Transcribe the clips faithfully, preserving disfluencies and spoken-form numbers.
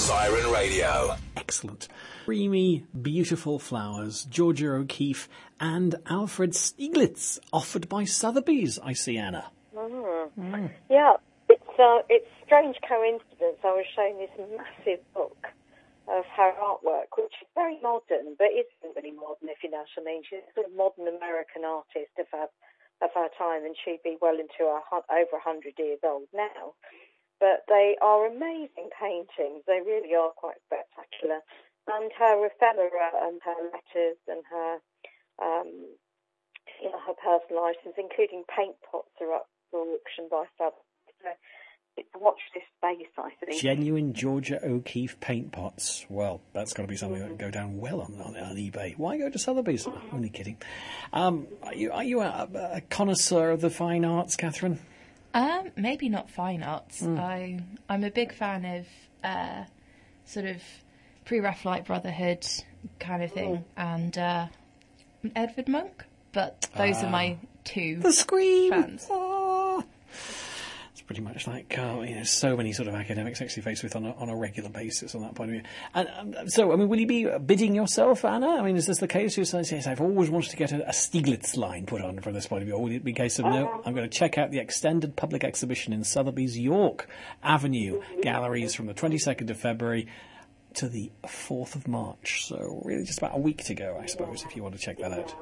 Siren Radio. Excellent. Creamy, beautiful flowers, Georgia O'Keeffe and Alfred Stieglitz, offered by Sotheby's, I see, Anna. Mm. Mm. Yeah, it's uh, it's a strange coincidence. I was shown this massive book of her artwork, which is very modern, but isn't really modern, if you know what I mean. She's a sort of modern American artist of her, of her time, and she'd be well into her, over one hundred years old now. But they are amazing paintings. They really are quite spectacular. And her ephemera and her letters and her, um, you know, her personal items, including paint pots, are up for auction by Sotheby's. So watch this space, I think. Genuine Georgia O'Keeffe paint pots. Well, that's got to be something that can go down well on, on, on eBay. Why go to Sotheby's? Oh, only kidding. Um, are you, are you a, a connoisseur of the fine arts, Catherine? Um, maybe not fine arts. Mm. I, I'm a big fan of uh, sort of pre-Raphaelite Brotherhood kind of thing, mm. and uh, Edvard Munch. But those uh, are my two the Scream fans. Oh. It's pretty much like uh, you know, so many sort of academics actually face with on a, on a regular basis on that point of view. And um, so, I mean, will you be bidding yourself, Anna? I mean, is this the case? You say, yes, I've always wanted to get a, a Stieglitz line put on from this point of view. Or will it be a case of, no, I'm going to check out the extended public exhibition in Sotheby's York Avenue galleries from the twenty-second of February to the fourth of March. So really just about a week to go, I suppose, if you want to check that out.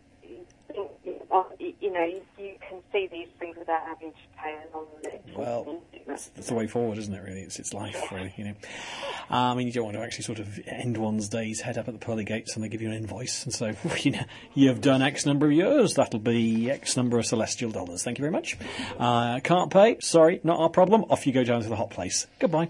You know, you, you can see these things without having to pay an on it. Well, that's, that's the way forward, isn't it, really? It's it's life, really, you know. Uh, I mean, you don't want to actually sort of end one's days, head up at the pearly gates, and they give you an invoice, and so, you know, you've done X number of years, that'll be X number of celestial dollars. Thank you very much. Uh, can't pay, sorry, not our problem. Off you go down to the hot place. Goodbye.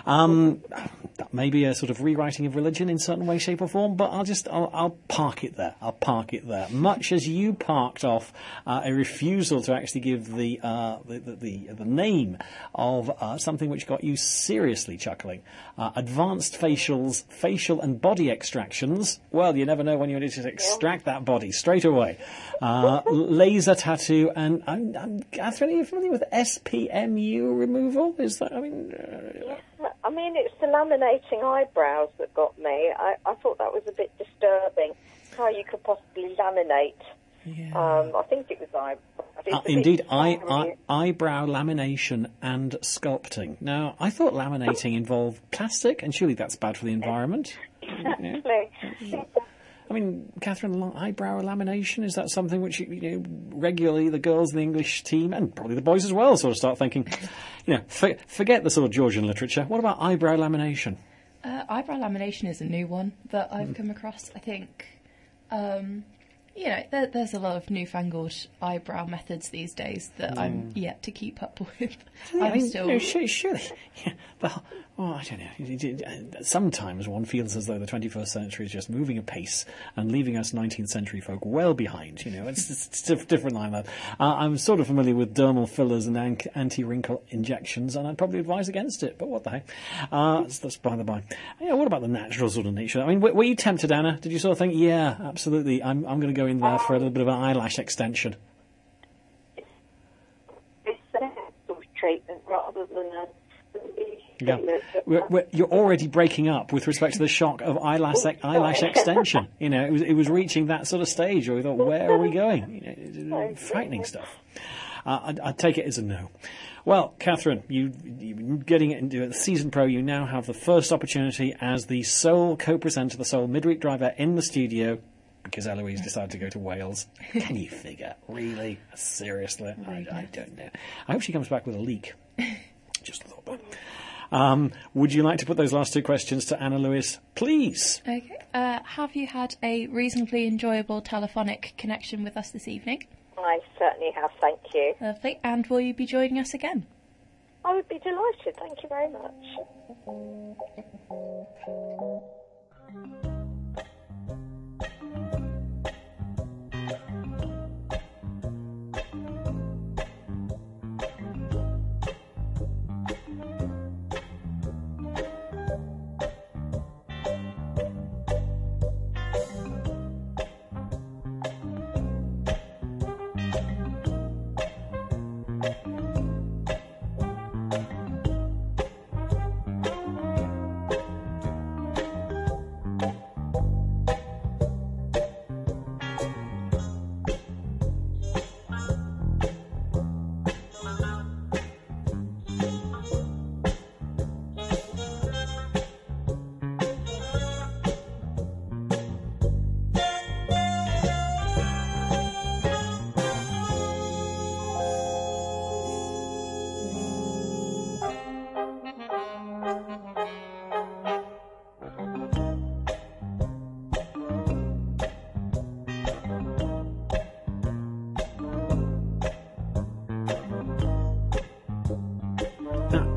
Um, that may be a sort of rewriting of religion in certain way, shape, or form, but I'll just, I'll, I'll park it there. I'll park it there. Much as you parked off uh, a refusal to actually give the uh, the, the, the the name of uh, something which got you seriously chuckling. Uh, advanced facials, facial and body extractions. Well, you never know when you need to extract that body straight away. Uh, laser tattoo and I'm, I'm, Catherine, are you familiar with S P M U removal? Is that? I mean, uh, I mean, it's the laminating eyebrows that got me. I, I thought that was a bit disturbing. How you could possibly laminate. Yeah. Um, I think it was eyebrows. Uh, indeed, eye, eye, eyebrow lamination and sculpting. Now, I thought laminating involved plastic, and surely that's bad for the environment. Exactly. Yeah. I mean, Catherine, eyebrow lamination, is that something which, you know, regularly the girls in the English team, and probably the boys as well, sort of start thinking, you know, for, forget the sort of Georgian literature. What about eyebrow lamination? Uh, eyebrow lamination is a new one that I've mm. come across, I think. Um... You know, there, there's a lot of newfangled eyebrow methods these days that mm. I'm yet to keep up with. Yeah, I'm I mean, still... You know, surely, surely yeah, but, oh, I don't know. Sometimes one feels as though the twenty-first century is just moving apace and leaving us nineteenth century folk well behind. You know, it's, it's, it's different like that. Uh, I'm sort of familiar with dermal fillers and anti-wrinkle injections, and I'd probably advise against it, but what the heck. Uh, that's, that's by the by. Yeah, what about the natural sort of nature? I mean, were, were you tempted, Anna? Did you sort of think, yeah, absolutely, I'm, I'm going to go in there for a little bit of an eyelash extension? It's a sort of treatment rather than a... Yeah. We're, we're, you're already breaking up with respect to the shock of eyelash eyelash extension. You know, it was it was reaching that sort of stage where we thought, where are we going? You know, frightening stuff. Uh, I'd, I'd take it as a no. Well, Catherine, you, you getting it into the Season Pro, you now have the first opportunity as the sole co-presenter, the sole midweek driver in the studio, because Eloise decided to go to Wales. Can you figure? Really? Seriously? I, I don't know. I hope she comes back with a leak. Just a thought about it. Um, would you like to put those last two questions to Anna Lewis, please? Okay. Uh, have you had a reasonably enjoyable telephonic connection with us this evening? I certainly have, thank you. Lovely. And will you be joining us again? I would be delighted, thank you very much.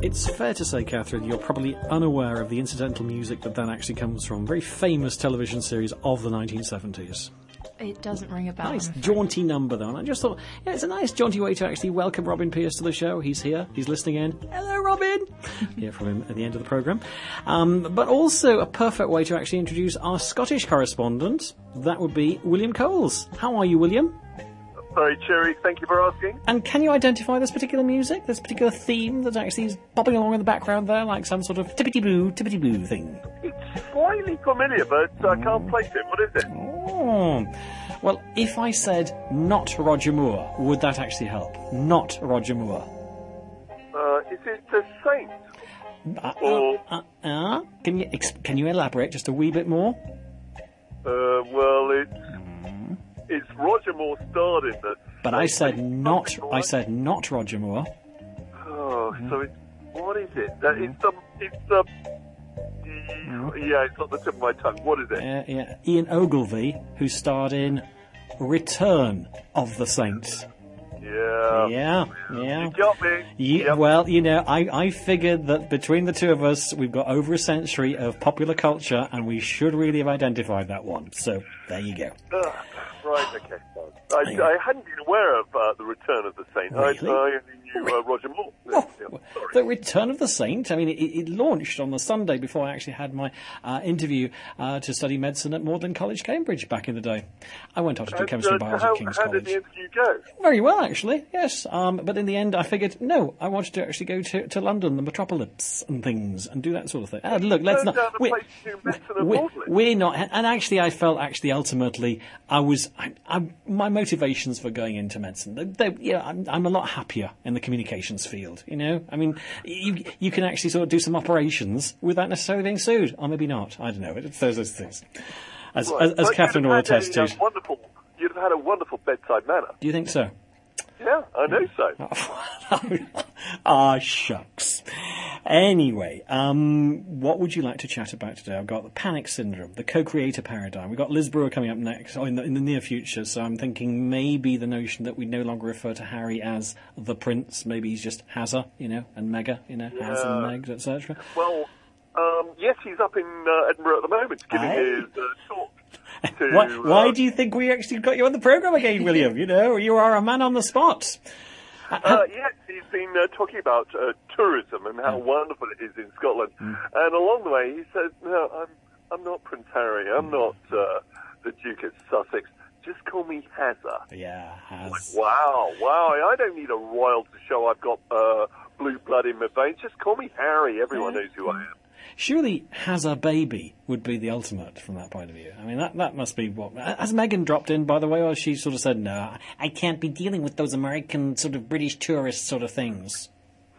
it's fair to say, Catherine, you're probably unaware of the incidental music that that actually comes from. Very famous television series of the nineteen seventies. It doesn't ring a bell. Nice jaunty number, though, and I just thought, yeah, it's a nice jaunty way to actually welcome Robin Pierce to the show. He's here, he's listening in. Hello, Robin! Hear from him at the end of the programme. Um, but also a perfect way to actually introduce our Scottish correspondent. That would be William Coles. How are you, William? Very cheery, thank you for asking. And can you identify this particular music, this particular theme that actually is bobbing along in the background there, like some sort of tippity-boo, tippity-boo thing? It's slightly familiar, but I can't place it. What is it? Oh. Well, if I said not Roger Moore, would that actually help? Not Roger Moore. Uh, is it The Saint? Uh, Or, uh, uh, uh, can you ex- can you elaborate just a wee bit more? uh, well, it's, it's Roger Moore starred in the... But I said not. Something I like- said not Roger Moore. Oh, so it's... What is it? Uh, it's the... It's the... Yeah, it's on the tip of my tongue. What is it? Uh, yeah, Ian Ogilvy, who starred in Return of the Saints. Yeah. Yeah, yeah. You got me. Ye- Yep. Well, you know, I, I figured that between the two of us, we've got over a century of popular culture, and we should really have identified that one. So, there you go. Uh, right, okay. I, I hadn't been aware of uh, The Return of the Saint. I, Really? I only knew uh, Roger Moore. Oh, Yeah, sorry. The Return of the Saint. I mean, it, it launched on the Sunday before I actually had my uh, interview uh, to study medicine at Magdalen College, Cambridge, back in the day. I went on to do And, chemistry and uh, biology how, at King's how College. did the interview go? Very well, actually, yes. Um, but in the end, I figured, no, I wanted to actually go to, to London, the metropolis and things, and do that sort of thing. Uh, look, let's Turned not... down a We're, place to do medicine at we're, Magdalen. we're not... And actually, I felt, actually, ultimately, I was... I, I, my motivations for going into medicine, they, they, yeah, I'm, I'm a lot happier in the communications field, you know? I mean, you, you can actually sort of do some operations without necessarily being sued. Or maybe not. I don't know. It's those, those things. As, Right. as, as But Catherine you'd will have had attest a, to. uh, wonderful, you'd have had a wonderful bedside manner. Do you think so? Yeah, I know so. Ah, shucks. Anyway, um, what would you like to chat about today? I've got the panic syndrome, the co-creator paradigm. We've got Liz Brewer coming up next, or in the, in the near future, so I'm thinking maybe the notion that we no longer refer to Harry as the Prince, maybe he's just Hazza, you know, and Megha, you know, Haz and Meg, et cetera. Well, um, yes, he's up in uh, Edinburgh at the moment giving Aye. his uh, talk. To, Why, why uh, do you think we actually got you on the programme again, William? You know, you are a man on the spot. Uh, yes, he's been uh, talking about uh, tourism and how wonderful it is in Scotland. Mm. And along the way, he says, "No, I'm I'm not Prince Harry. I'm not uh, the Duke of Sussex. Just call me Hazza." Yeah, Haz. Wow, wow! I don't need a royal to show I've got uh, blue blood in my veins. Just call me Harry. Everyone knows who I am. Surely has a baby would be the ultimate from that point of view. I mean, that that must be what... Has Meghan dropped in, by the way, or she sort of said, no, I can't be dealing with those American sort of British tourist sort of things?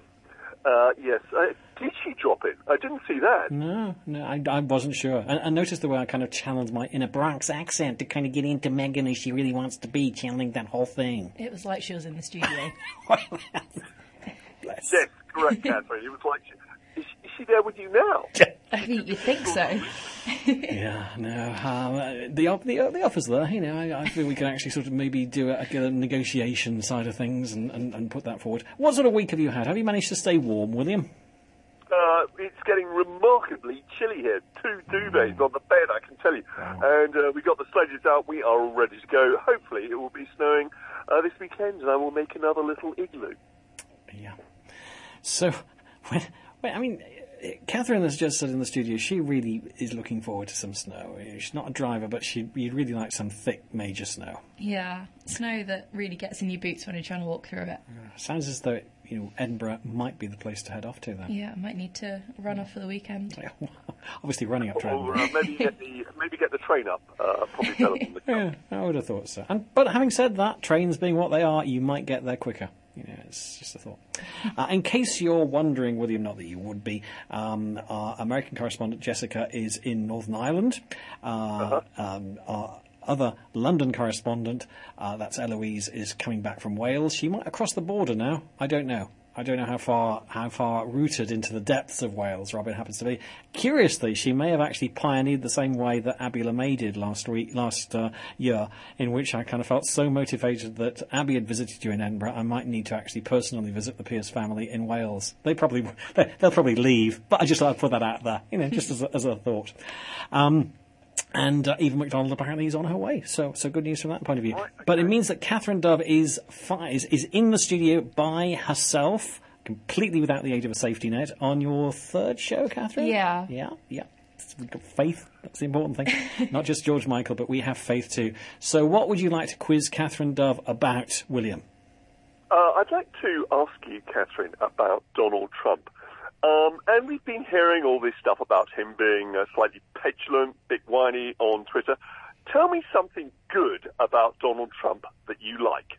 Uh, yes. Uh, did she drop in? I didn't see that. No, no, I, I wasn't sure. And I noticed the way I kind of channeled my inner Bronx accent to kind of get into Meghan as she really wants to be, channeling that whole thing. It was like she was in the studio. Bless. Yes, correct, Catherine. It was like, is she, is she there with you now? I mean, you think so. Yeah, no. Um, the op- the the offer's there. You know, I, I feel we can actually sort of maybe do a, a negotiation side of things and, and, and put that forward. What sort of week have you had? Have you managed to stay warm, William? Uh, it's getting remarkably chilly here. Two duvets on the bed, I can tell you. And uh, we got the sledges out. We are all ready to go. Hopefully, it will be snowing uh, this weekend, and I will make another little igloo. Yeah. So, when, when I mean, Catherine has just said in the studio she really is looking forward to some snow. She's not a driver, but she you'd really like some thick, major snow. Yeah, snow that really gets in your boots when you're trying to walk through it. Sounds as though you know Edinburgh might be the place to head off to then. Yeah, I might need to run off for the weekend. Obviously, running up to Or Edinburgh. uh, maybe get the maybe get the train up. Uh, probably better than the car. Yeah, I would have thought so. And, but having said that, trains being what they are, you might get there quicker. You know, it's just a thought. Uh, in case you're wondering, William, not that you would be, um, our American correspondent Jessica is in Northern Ireland. Uh, Uh-huh. um, our other London correspondent, uh, that's Eloise, is coming back from Wales. She might have crossed the border now. I don't know. I don't know how far how far rooted into the depths of Wales Robin happens to be. Curiously, she may have actually pioneered the same way that Abby LeMay did last week, last uh, year, in which I kind of felt so motivated that Abby had visited you in Edinburgh. I might need to actually personally visit the Pierce family in Wales. They probably they'll probably leave, but I just like to put that out there, you know, just as a, as a thought. Um, And uh, Eva McDonald apparently is on her way, so so good news from that point of view. Right, okay. But it means that Catherine Dove is, fi- is is in the studio by herself, completely without the aid of a safety net, on your third show, Catherine? Yeah. Yeah, yeah. We've got faith, that's the important thing. Not just George Michael, but we have faith too. So what would you like to quiz Catherine Dove about, William? Uh, I'd like to ask you, Catherine, about Donald Trump. Um, and we've been hearing all this stuff about him being uh, slightly petulant, bit whiny on Twitter. Tell me something good about Donald Trump that you like.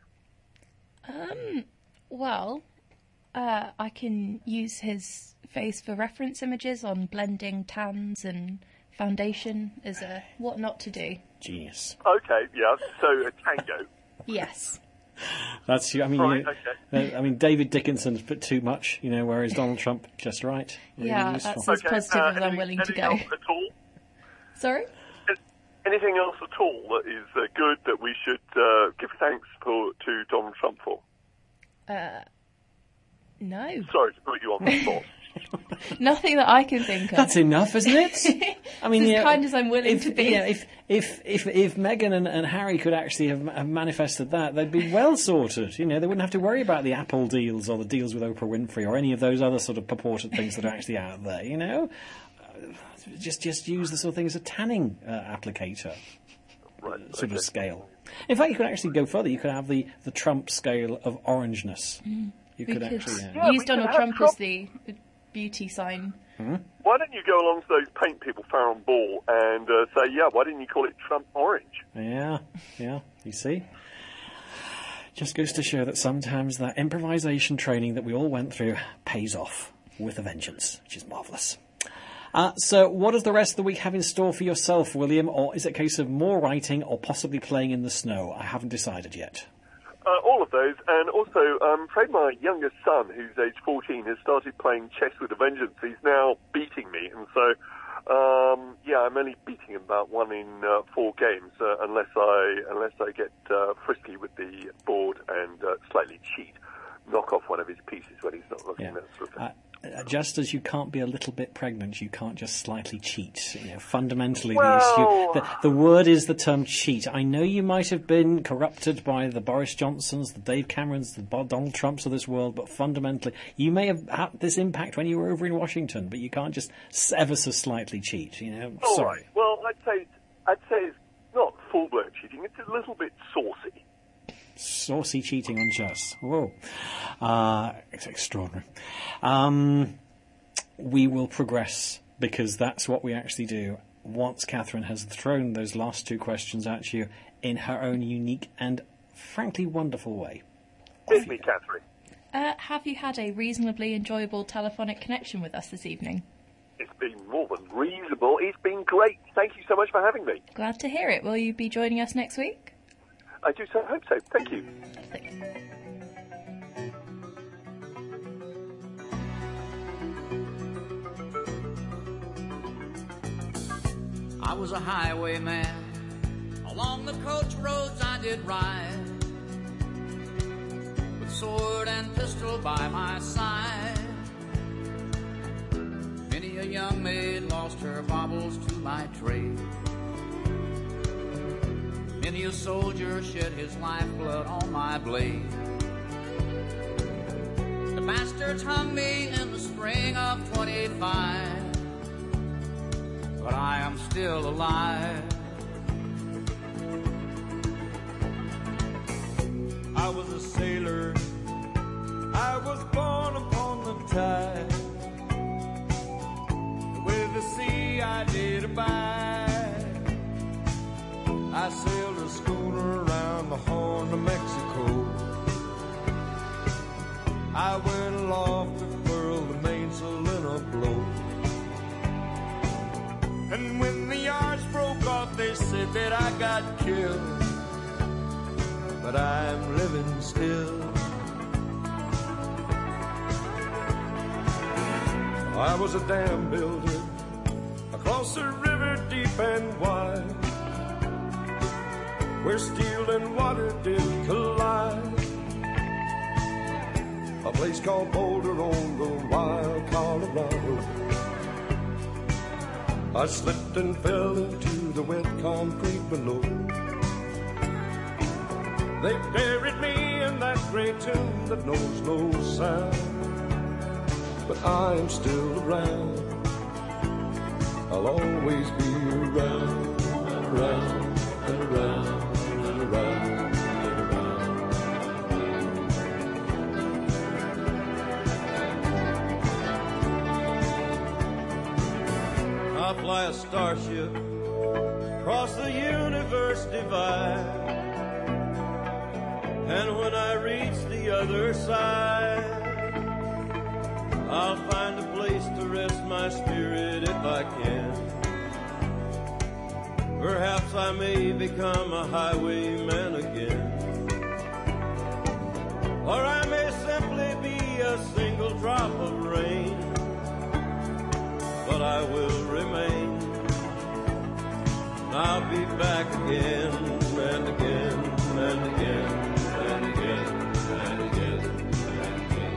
Um, well, uh, I can use his face for reference images on blending tans and foundation as a what not to do. Genius. Okay, yeah, so a tango. Yes. That's I mean, right, you know, okay. I mean, David Dickinson's put too much, you know, whereas Donald Trump just right. Really yeah, useful. that's as okay, positive uh, as I'm anything, willing to anything go. Else at all? Sorry? Anything else at all that is uh, good that we should uh, give thanks for to Donald Trump for? Uh, no. Sorry to put you on the spot. Nothing that I can think of. That's enough, isn't it? I mean, as yeah, kind as I'm willing if, to be. Yeah, if if if if Meghan and, and Harry could actually have, have manifested that, they'd be well sorted. You know, they wouldn't have to worry about the Apple deals or the deals with Oprah Winfrey or any of those other sort of purported things that are actually out there. You know, uh, just just use the sort of thing as a tanning uh, applicator, right, sort okay. of scale. In fact, you could actually go further. You could have the, the Trump scale of orangeness. Mm. You we could could actually yeah. use Yeah, Donald Trump, Trump as the beauty sign. Hmm? Why don't you go along to those paint people, Farron Ball, and uh, say, yeah, why didn't you call it Trump Orange? Yeah, yeah, you see? Just goes to show that sometimes that improvisation training that we all went through pays off with a vengeance, which is marvellous. Uh, so what does the rest of the week have in store for yourself, William? Or is it a case of more writing or possibly playing in the snow? I haven't decided yet. Uh, all of those, and also, I'm afraid my youngest son, who's age fourteen, has started playing chess with a vengeance. He's now beating me, and so, um, yeah, I'm only beating him about one in uh, four games, uh, unless I unless I get uh, frisky with the board and uh, slightly cheat, knock off one of his pieces when he's not looking Yeah. at sort of thing. Uh, Uh, just as you can't be a little bit pregnant, you can't just slightly cheat. You know, fundamentally, well, the issue, the, the word is the term cheat. I know you might have been corrupted by the Boris Johnsons, the Dave Camerons, the Donald Trumps of this world, but fundamentally, you may have had this impact when you were over in Washington, but you can't just ever so slightly cheat. You know, all sorry. right. Well, I'd say I'd say it's not full-blown cheating. It's a little bit saucy. Saucy cheating on chess. Whoa. Uh, it's extraordinary. Um, we will progress because that's what we actually do once Catherine has thrown those last two questions at you in her own unique and frankly wonderful way. Hit me, Catherine. Uh, have you had a reasonably enjoyable telephonic connection with us this evening? It's been more than reasonable. It's been great. Thank you so much for having me. Glad to hear it. Will you be joining us next week? I do so hope so. Thank you. I was a highwayman. Along the coach roads I did ride, with sword and pistol by my side. Many a young maid lost her baubles to my trade. Many a soldier shed his lifeblood on my blade. The bastards hung me in the spring of twenty-five, but I am still alive. I was a sailor, I was born upon the tide. With the sea I did abide. I sailed a schooner around the Horn of Mexico. I went aloft to furl the mainsail in a blow. And when the yards broke off, they said that I got killed. But I'm living still. I was a dam builder across a river deep and wide, where steel and water did collide. A place called Boulder on the wild Colorado. I slipped and fell into the wet concrete below. They buried me in that great tomb that knows no sound, but I am still around. I'll always be around and around and around and around and around. I'll fly a starship across the universe divide, and when I reach the other side, I'll find a place to rest my spirit if I can. Perhaps I may become a highwayman again, or I may simply be a single drop of rain, but I will remain. I'll be back again and again and again and again and again and again.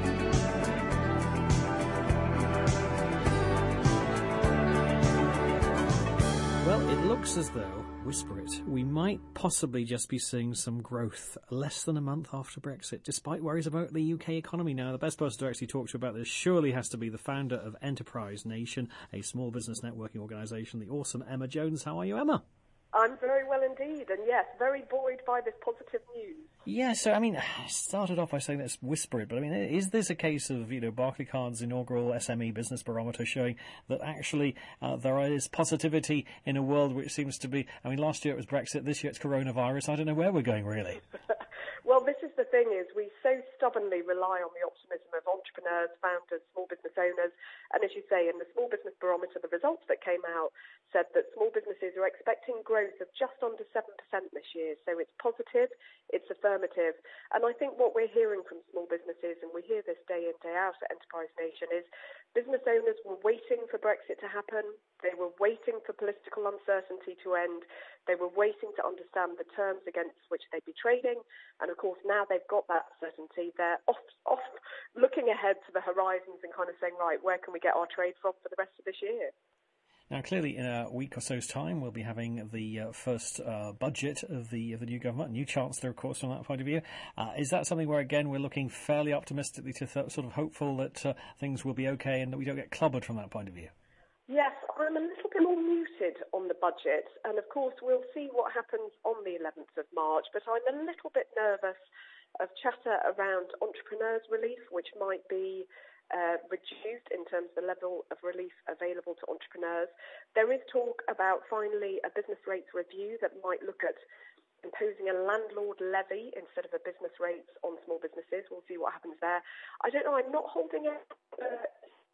Well, it looks as though, whisper it, we might possibly just be seeing some growth less than a month after Brexit, despite worries about the U K economy. Now, the best person to actually talk to about this surely has to be the founder of Enterprise Nation, a small business networking organisation, the awesome Emma Jones. How are you, Emma? I'm very well indeed, and yes, very buoyed by this positive news. Yeah, so, I mean, I started off by saying let's whisper it, but I mean, is this a case of, you know, Barclaycard's inaugural S M E Business Barometer showing that actually uh, there is positivity in a world which seems to be, I mean, last year it was Brexit, this year it's coronavirus, I don't know where we're going, really. Well, this is the thing, is we so stubbornly rely on the optimism of entrepreneurs, founders, small business owners, and as you say, in the Small Business Barometer, the results that came out said that small businesses are expecting growth of just under seven percent this year, so it's positive, it's affirmative, and I think what we're hearing from small businesses, and we hear this day in, day out at Enterprise Nation, is business owners were waiting for Brexit to happen, they were waiting for political uncertainty to end, they were waiting to understand the terms against which they'd be trading, and of course now they've got that certainty, they're off, off looking ahead to the horizons and kind of saying, right, where can we get our trade from for the rest of this year? Now, clearly, in a week or so's time, we'll be having the uh, first uh, budget of the of the new government, new chancellor, of course, from that point of view. Uh, is that something where, again, we're looking fairly optimistically to th- sort of hopeful that uh, things will be okay and that we don't get clobbered from that point of view? Yes, I'm a little bit more muted on the budget, and of course we'll see what happens on the eleventh of March, but I'm a little bit nervous of chatter around entrepreneurs' relief, which might be Uh, reduced in terms of the level of relief available to entrepreneurs. There is talk about finally a business rates review that might look at imposing a landlord levy instead of a business rates on small businesses. We'll see what happens there. I don't know, I'm not holding it uh,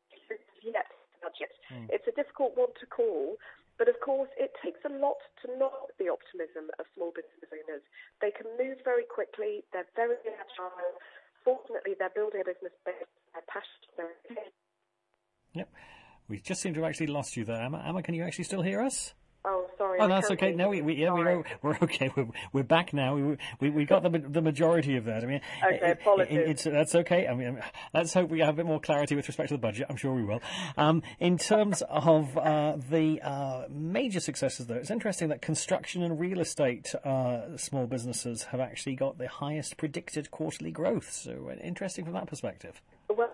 yet, budget. Mm. It's a difficult one to call, but of course it takes a lot to knock the optimism of small business owners. They can move very quickly, they're very agile. Fortunately, they're building a business based on their passion. Yep. We just seem to have actually lost you there, Emma. Emma, can you actually still hear us? Oh, sorry. Oh, that's okay. No, we, we yeah, we're, we're okay. We're, we're back now. We, we we got the the majority of that. I mean, okay, apologies. It, it's that's okay. I mean, let's hope we have a bit more clarity with respect to the budget. I'm sure we will. Um, in terms of uh, the uh, major successes, though, it's interesting that construction and real estate uh, small businesses have actually got the highest predicted quarterly growth. So uh, interesting from that perspective. Well,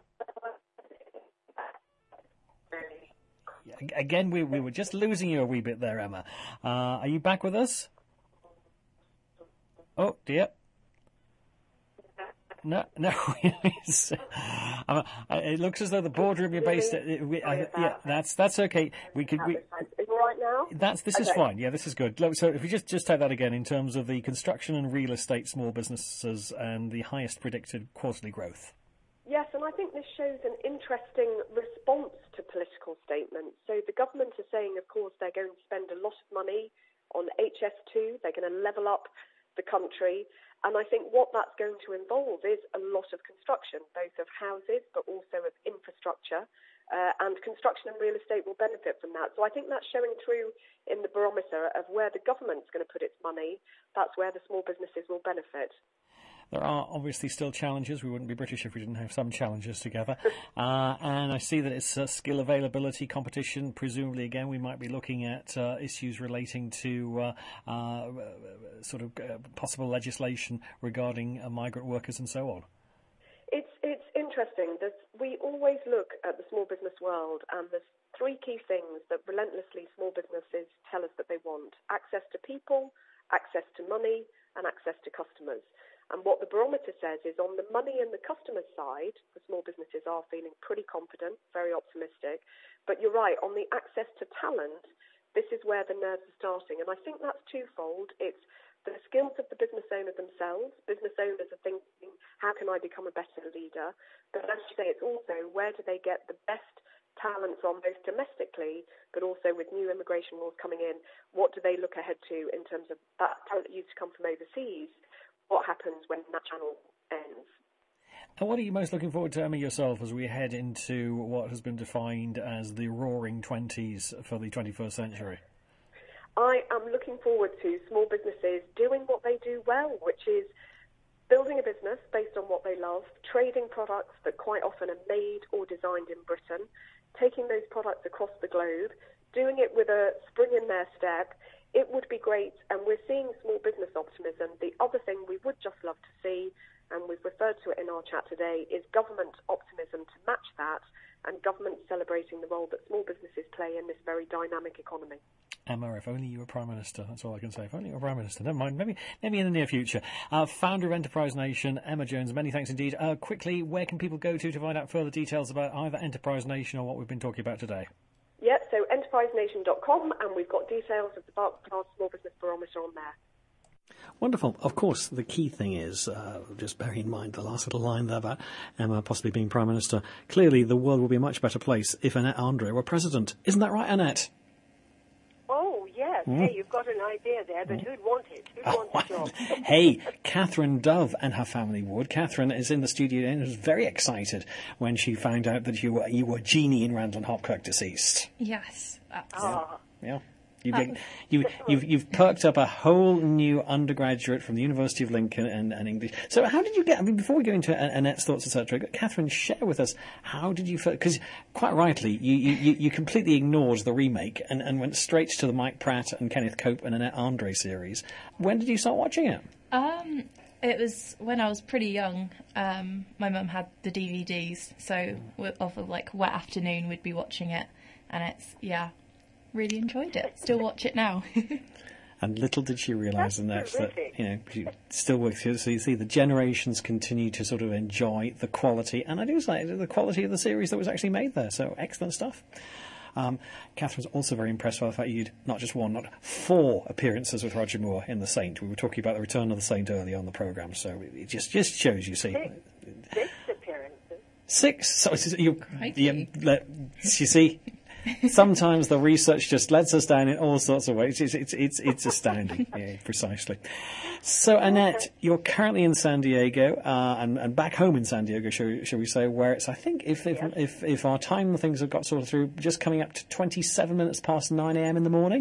Again, we we were just losing you a wee bit there, Emma. Uh, are you back with us? Oh, dear. No, no. uh, it looks as though the boardroom you're based at. Uh, we, uh, yeah, that's that's okay. We could. We, is it right now? That's this okay. is fine. Yeah, this is good. So if we just just take that again in terms of the construction and real estate small businesses and the highest predicted quarterly growth. Yes, and I think this shows an interesting response to political statements. So the government is saying, of course, they're going to spend a lot of money on H S two. They're going to level up the country. And I think what that's going to involve is a lot of construction, both of houses but also of infrastructure. uh, and construction and real estate will benefit from that. So I think that's showing through in the barometer of where the government's going to put its money. That's where the small businesses will benefit. There are obviously still challenges. We wouldn't be British if we didn't have some challenges together. uh, and I see that it's uh, skill availability competition. Presumably, again, we might be looking at uh, issues relating to uh, uh, sort of uh, possible legislation regarding uh, migrant workers and so on. It's it's interesting. There's, we always look at the small business world, and there's three key things that relentlessly small businesses tell us that they want: access to people, access to money, and access to customers. And what the barometer says is on the money and the customer side, the small businesses are feeling pretty confident, very optimistic. But you're right, on the access to talent, this is where the nerves are starting. And I think that's twofold. It's the skills of the business owner themselves. Business owners are thinking, how can I become a better leader? But as you say, it's also where do they get the best talent from, both domestically, but also with new immigration laws coming in, what do they look ahead to in terms of that talent that used to come from overseas? What happens when that channel ends? And what are you most looking forward to, Emma, yourself, as we head into what has been defined as the roaring twenties for the twenty-first century? I am looking forward to small businesses doing what they do well, which is building a business based on what they love, trading products that quite often are made or designed in Britain, taking those products across the globe, doing it with a spring in their step. It would be great, and we're seeing small business optimism. The other thing we would just love to see, and we've referred to it in our chat today, is government optimism to match that, and government celebrating the role that small businesses play in this very dynamic economy. Emma, if only you were Prime Minister. That's all I can say. If only you were Prime Minister. Never mind. Maybe, maybe in the near future. Uh, founder of Enterprise Nation, Emma Jones, many thanks indeed. Uh, quickly, where can people go to to find out further details about either Enterprise Nation or what we've been talking about today? Yeah, so enterprise nation dot com, and we've got details of the Barclaycard Small Business Barometer on there. Wonderful. Of course, the key thing is, uh, just bearing in mind the last little line there about Emma possibly being Prime Minister, clearly the world would be a much better place if Annette Andre were President. Isn't that right, Annette? Oh, yes. Mm. Hey, you've got an idea there, but who'd want it? Who'd oh, want the job? Hey, Catherine Dove and her family would. Catherine is in the studio and was very excited when she found out that you were, you were Jeannie in Randall and Hopkirk deceased. Yes. Yeah. yeah. You've, been, you, you've, you've perked up a whole new undergraduate from the University of Lincoln and, and English. So how did you get, I mean, before we go into Annette's thoughts, et cetera, Catherine, share with us, how did you feel, because quite rightly, you, you, you completely ignored the remake and, and went straight to the Mike Pratt and Kenneth Cope and Annette Andre series. When did you start watching it? Um, it was when I was pretty young. Um, my mum had the D V Ds, so of a like wet afternoon we'd be watching it, and it's, yeah, really enjoyed it. Still watch it now. And little did she realise in that, that, you know, she still works here. So you see the generations continue to sort of enjoy the quality. And I do say the quality of the series that was actually made there. So excellent stuff. Um, Catherine's also very impressed by the fact you'd not just one, not four appearances with Roger Moore in The Saint. We were talking about the return of The Saint earlier on the programme. So it just, just shows, you see. Six, six appearances. Six? So you, you, you see... Sometimes the research just lets us down in all sorts of ways. It's it's it's, it's astounding. Yeah, precisely. So, Annette, you're currently in San Diego, uh, and and back home in San Diego, shall, shall we say? Where it's, I think, if if, yes. if if our time things have got sorted through, just coming up to twenty-seven minutes past nine a.m. in the morning.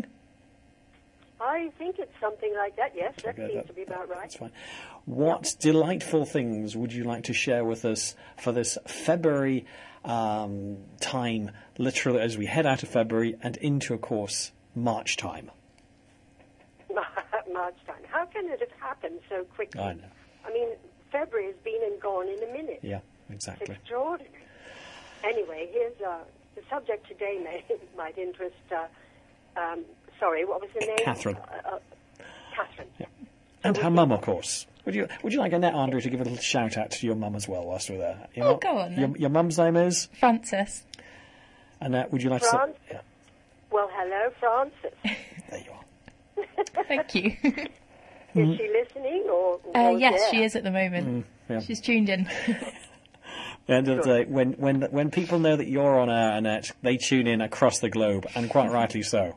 I think it's something like that. Yes, that seems that, to be about right. That's fine. What yep. delightful things would you like to share with us for this February Um, time, literally, as we head out of February and into, of course, March time? March time. How can it have happened so quickly? I know. I mean, February has been and gone in a minute. Yeah, exactly. It's extraordinary. Anyway, here's uh, the subject today may, might interest, uh, um, sorry, what was the name? Catherine. Uh, uh, Catherine. Yeah. And so her mum, of course. Would you Would you like Annette Andre to give a little shout out to your mum as well whilst we're there? Your oh, mum, go on then. Your, your mum's name is? Frances. Annette, would you like Fran- to say? Yeah. Well, hello, Frances. There you are. Thank you. Is she listening? or? Uh, or yes, there? she is at the moment. Mm, yeah. She's tuned in. At the end of the day, when, when, when people know that you're on air, Annette, they tune in across the globe, and quite rightly so.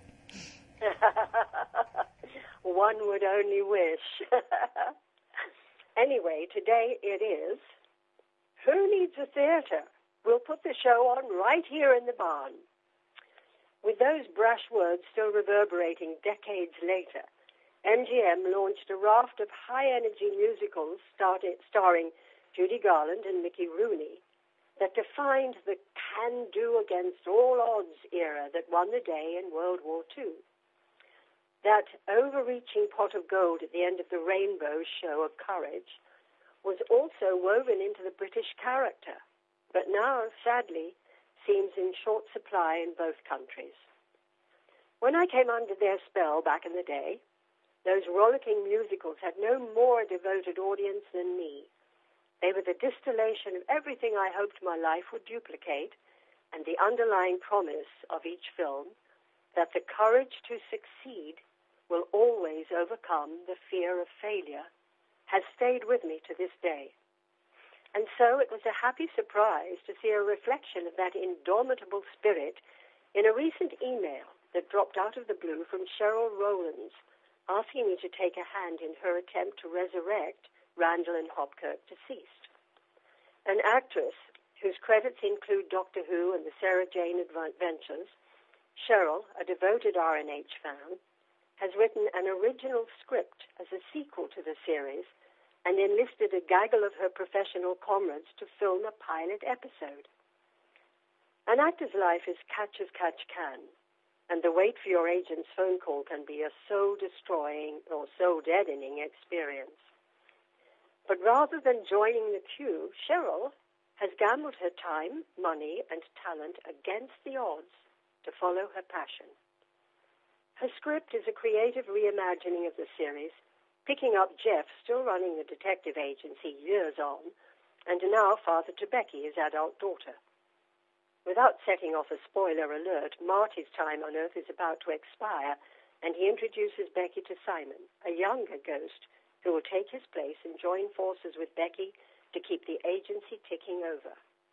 One would only wish. Anyway, today it is, who needs a theatre we'll put the show on right here in the barn. With those brash words still reverberating decades later, M G M launched a raft of high-energy musicals started, starring Judy Garland and Mickey Rooney that defined the can-do against all odds era that won the day in World War Two. That overreaching pot of gold at the end of the rainbow show of courage was also woven into the British character, but now, sadly, seems in short supply in both countries. When I came under their spell back in the day, those rollicking musicals had no more devoted audience than me. They were the distillation of everything I hoped my life would duplicate, and the underlying promise of each film that the courage to succeed will always overcome the fear of failure has stayed with me to this day. And so it was a happy surprise to see a reflection of that indomitable spirit in a recent email that dropped out of the blue from Cheryl Rowlands, asking me to take a hand in her attempt to resurrect Randall and Hopkirk deceased. An actress whose credits include Doctor Who and the Sarah Jane Adventures, Cheryl, a devoted R N H fan, has written an original script as a sequel to the series and enlisted a gaggle of her professional comrades to film a pilot episode. An actor's life is catch as catch can, and the wait for your agent's phone call can be a soul-destroying or soul-deadening experience. But rather than joining the queue, Cheryl has gambled her time, money, and talent against the odds to follow her passion. Her script is a creative reimagining of the series, picking up Jeff, still running the detective agency years on, and now father to Becky, his adult daughter. Without setting off a spoiler alert, Marty's time on Earth is about to expire, and he introduces Becky to Simon, a younger ghost who will take his place and join forces with Becky to keep the agency ticking over.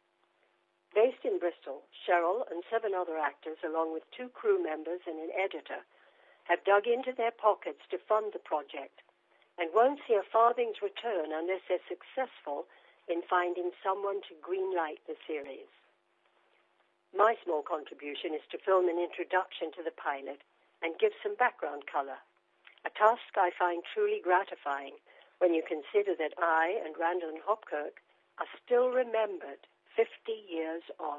Based in Bristol, Cheryl and seven other actors, along with two crew members and an editor, have dug into their pockets to fund the project and won't see a farthing's return unless they're successful in finding someone to greenlight the series. My small contribution is to film an introduction to the pilot and give some background color, a task I find truly gratifying when you consider that I and Randall and Hopkirk are still remembered fifty years on.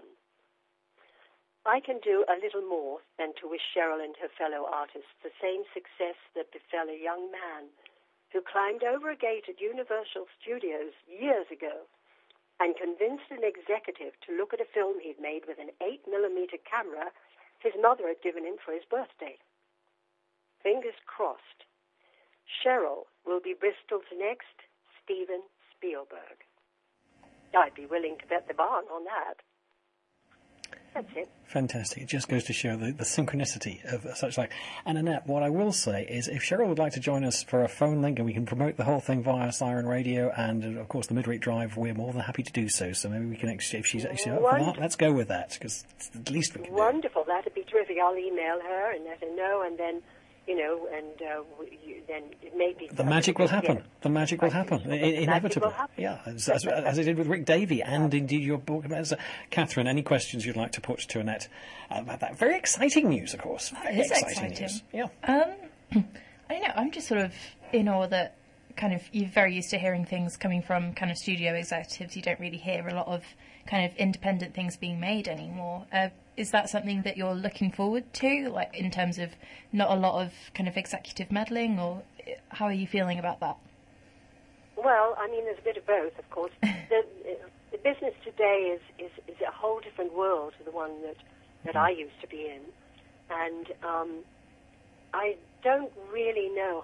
I can do a little more than to wish Cheryl and her fellow artists the same success that befell a young man who climbed over a gate at Universal Studios years ago and convinced an executive to look at a film he'd made with an eight millimeter camera his mother had given him for his birthday. Fingers crossed. Cheryl will be Bristol's next Steven Spielberg. I'd be willing to bet the barn on that. That's it. Fantastic. It just goes to show the, the synchronicity of such like. And Annette, what I will say is if Cheryl would like to join us for a phone link and we can promote the whole thing via Siren Radio and, of course, the Midweek Drive, we're more than happy to do so. So maybe we can, if she's actually up for that, let's go with that, because it's the least we can do. Wonderful. That'd be terrific. I'll email her and let her know, and then, you know, and uh, you, then it may be... The magic will happen. The magic will happen. I- inevitably. Yeah, as, as, as it did with Rick Davey and indeed your book. As, uh, Catherine, any questions you'd like to put to Annette about that? Very exciting news, of course. Very It is exciting, exciting. news. Yeah. Um, I don't know. I'm just sort of in awe that kind of you're very used to hearing things coming from kind of studio executives. You don't really hear a lot of kind of independent things being made anymore. Uh, is that something that you're looking forward to, like in terms of not a lot of kind of executive meddling, or how are you feeling about that? Well, I mean, there's a bit of both, of course. the, the business today is, is, is a whole different world to the one that, that I used to be in. And um, I don't really know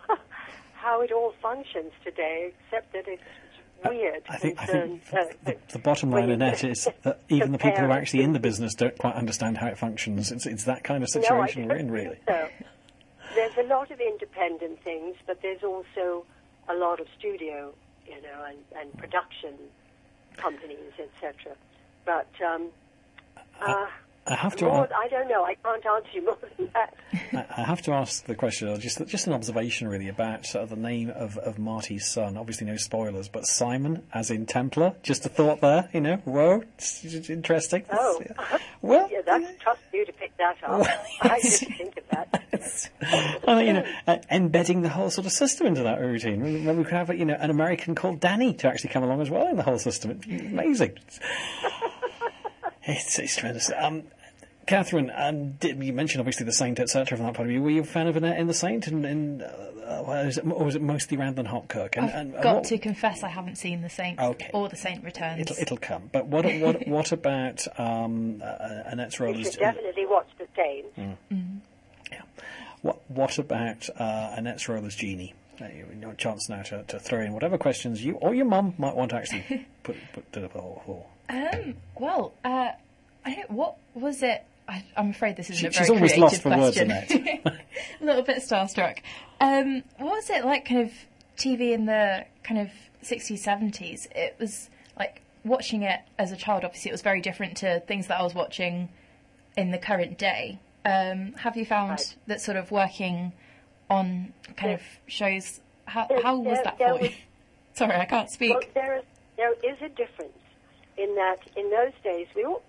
how it all functions today, except that it's weird. I think, I concern, think uh, the, the bottom line, Annette, is that even the people who are actually in the business don't quite understand how it functions. It's, it's that kind of situation no, I we're in, don't really. think so. There's a lot of independent things, but there's also a lot of studio, you know, and, and production companies, et cetera. But um, uh, I have to. More, Uh, I don't know. I can't answer you more than that. I have to ask the question, or just just an observation really about uh, the name of, of Marty's son. Obviously, no spoilers, but Simon, as in Templar. Just a thought there, you know. Whoa, it's, it's interesting. Oh, well, yeah, that's tough for you to pick that up. Well, I yes. didn't think of that. I mean, you know, uh, embedding the whole sort of system into that routine. Maybe we could have, you know, an American called Danny to actually come along as well in the whole system. It's amazing. It's, it's tremendous. Um, Catherine, um, did, you mentioned obviously The Saint, et cetera from that point of view. Were you a fan of Annette in The Saint? And, and uh, was it, or was it mostly Randall Hopkirk? And, I've and, got what, to confess I haven't seen The Saint Okay. or The Saint Returns. It'll, it'll come. But what what what about um, uh, Annette's role You as... should definitely watch The Saint. Mm. Mm. Yeah. What what about uh, Annette's role as Jeannie? Uh, you have a chance now to, to throw in whatever questions you or your mum might want to actually put, put to the floor. Um, well, uh, I don't, what was it? I, I'm afraid this isn't She- a very she's always creative lost for words, question. Annette. A little bit starstruck. Um, what was it like, kind of T V in the kind of sixties, seventies? It was like watching it as a child. Obviously, it was very different to things that I was watching in the current day. Um, have you found Right. that sort of working on kind of shows? How, There- how was there- that there for you? was- Sorry, I can't speak. Well, there is, there is a difference in that in those days we all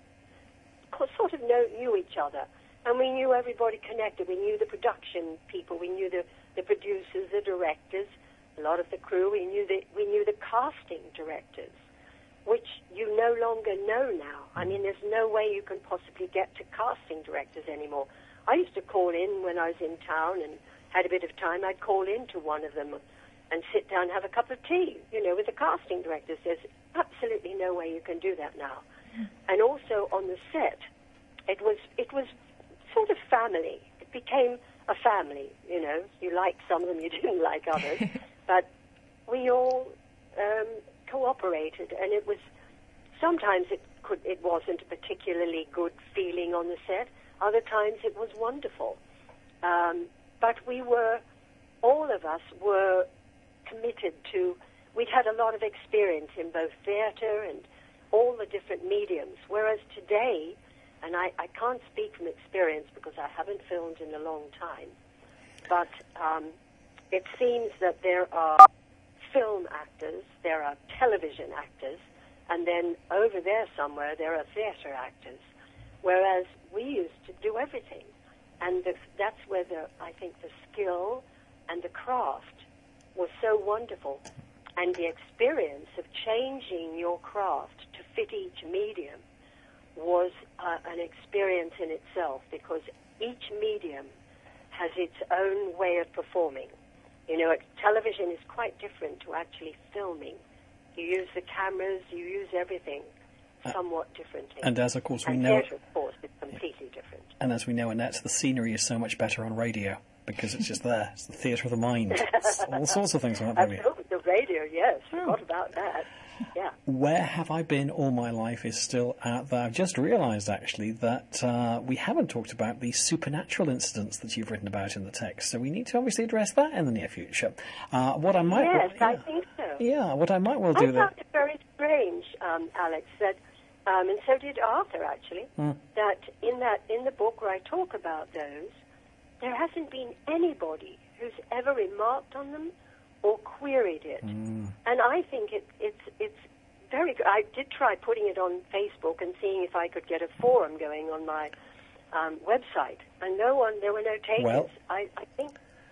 co- sort of know, knew each other, and we knew everybody connected. We knew the production people, we knew the, the producers, the directors, a lot of the crew. We knew the we knew the casting directors, which you no longer know now. I mean, there's no way you can possibly get to casting directors anymore. I used to call in when I was in town and had a bit of time. I'd call in to one of them and sit down and have a cup of tea, you know, with the casting directors. There's absolutely no way you can do that now. And also on the set, it was it was sort of family. It became a family, you know. You liked some of them, you didn't like others. But we all um, cooperated, and it was, sometimes it could it wasn't a particularly good feeling on the set. Other times it was wonderful. Um, but we were, all of us were committed to, we'd had a lot of experience in both theatre and all the different mediums, whereas today, and I, I can't speak from experience because I haven't filmed in a long time, but um, it seems that there are film actors, there are television actors, and then over there somewhere there are theatre actors, whereas we used to do everything. And the, that's where the, I think the skill and the craft was so wonderful. And the experience of changing your craft to fit each medium was uh, an experience in itself, because each medium has its own way of performing. You know, television is quite different to actually filming. You use the cameras, you use everything somewhat differently. And as, of course, we and know... theatre, of course, is completely different. And as we know, Annette, the scenery is so much better on radio because it's just there. It's the theatre of the mind. It's all sorts of things on that point of view. Absolutely. The radio, yes. Forgot about that. Yeah. Where Have I Been All My Life is still out there. I've just realised, actually, that uh, we haven't talked about the supernatural incidents that you've written about in the text, so we need to obviously address that in the near future. Uh, what I might... Yes, yeah, I think so. Yeah, what I might well I do... found that. it very strange, um, Alex, that, um, and so did Arthur, actually, Mm. that in that in the book where I talk about those, there hasn't been anybody who's ever remarked on them or queried it. Mm. And I think it, it's it's very good. I did try putting it on Facebook and seeing if I could get a forum going on my um, website, and no one, there were no takers. Well- I, I think...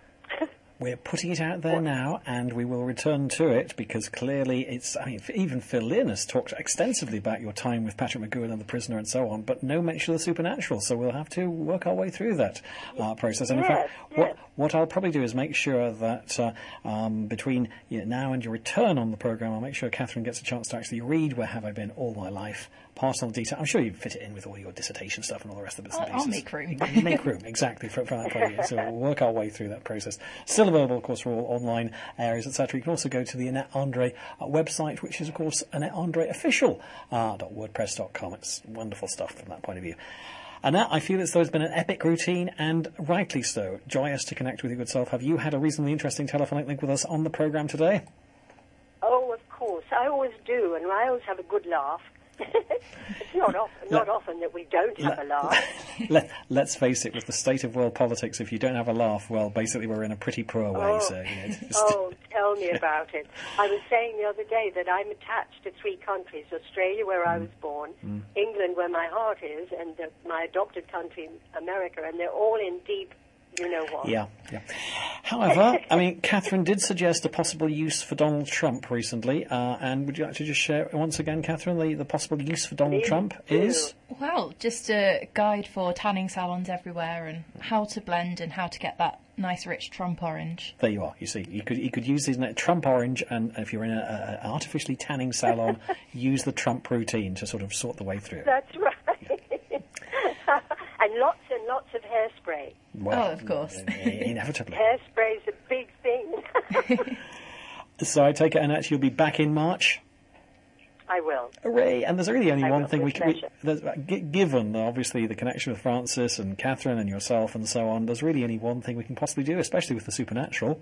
We're putting it out there now, and we will return to it because clearly it's. I mean, even Phil Lynn has talked extensively about your time with Patrick McGowan and The Prisoner and so on, but no mention of the supernatural. So we'll have to work our way through that uh, process. And in Yes, fact, yes. what what I'll probably do is make sure that uh, um, between you know, now and your return on the programme, I'll make sure Catherine gets a chance to actually read Where Have I Been All My Life. Pass on the detail. I'm sure you fit it in with all your dissertation stuff and all the rest of the bits and I'll, I'll pieces. make room. You make room, exactly, from, from that point of view. So we'll work our way through that process. Still available, of course, for all online areas, et cetera. You can also go to the Annette Andre uh, website, which is, of course, Annette Andre Official uh, dot wordpress dot com. It's wonderful stuff from that point of view. Annette, I feel as though it's been an epic routine, and rightly so. Joyous to connect with your good self. Have you had a reasonably interesting telephonic link with us on the programme today? Oh, of course. I always do, and I always have a good laugh. It's not often, not often that we don't have a laugh. Let, let's face it, with the state of world politics, if you don't have a laugh, well, basically we're in a pretty poor way. Oh, so, you know, just... oh tell me about it. I was saying the other day that I'm attached to three countries: Australia, where I was born, mm. England, where my heart is, and uh, my adopted country, America, and they're all in deep, you know what. Yeah, yeah. However, I mean, Catherine did suggest a possible use for Donald Trump recently, uh, and would you like to just share once again, Catherine, the, the possible use for Donald Please Trump do. is? Well, just a guide for tanning salons everywhere and how to blend and how to get that nice rich Trump orange. There you are. You see, you could you could use his Trump orange, and if you're in an artificially tanning salon, use the Trump routine to sort of sort the way through. That's right. And lots and lots of hairspray. Well, oh, of course. Inevitably. Hairspray's a big thing. So I take it, Annette, you'll be back in March? I will. Hooray! And there's really only I one will, thing we with can... We, pleasure. there's- uh, g- given, obviously, the connection with Francis and Catherine and yourself and so on, there's really only one thing we can possibly do, especially with the supernatural.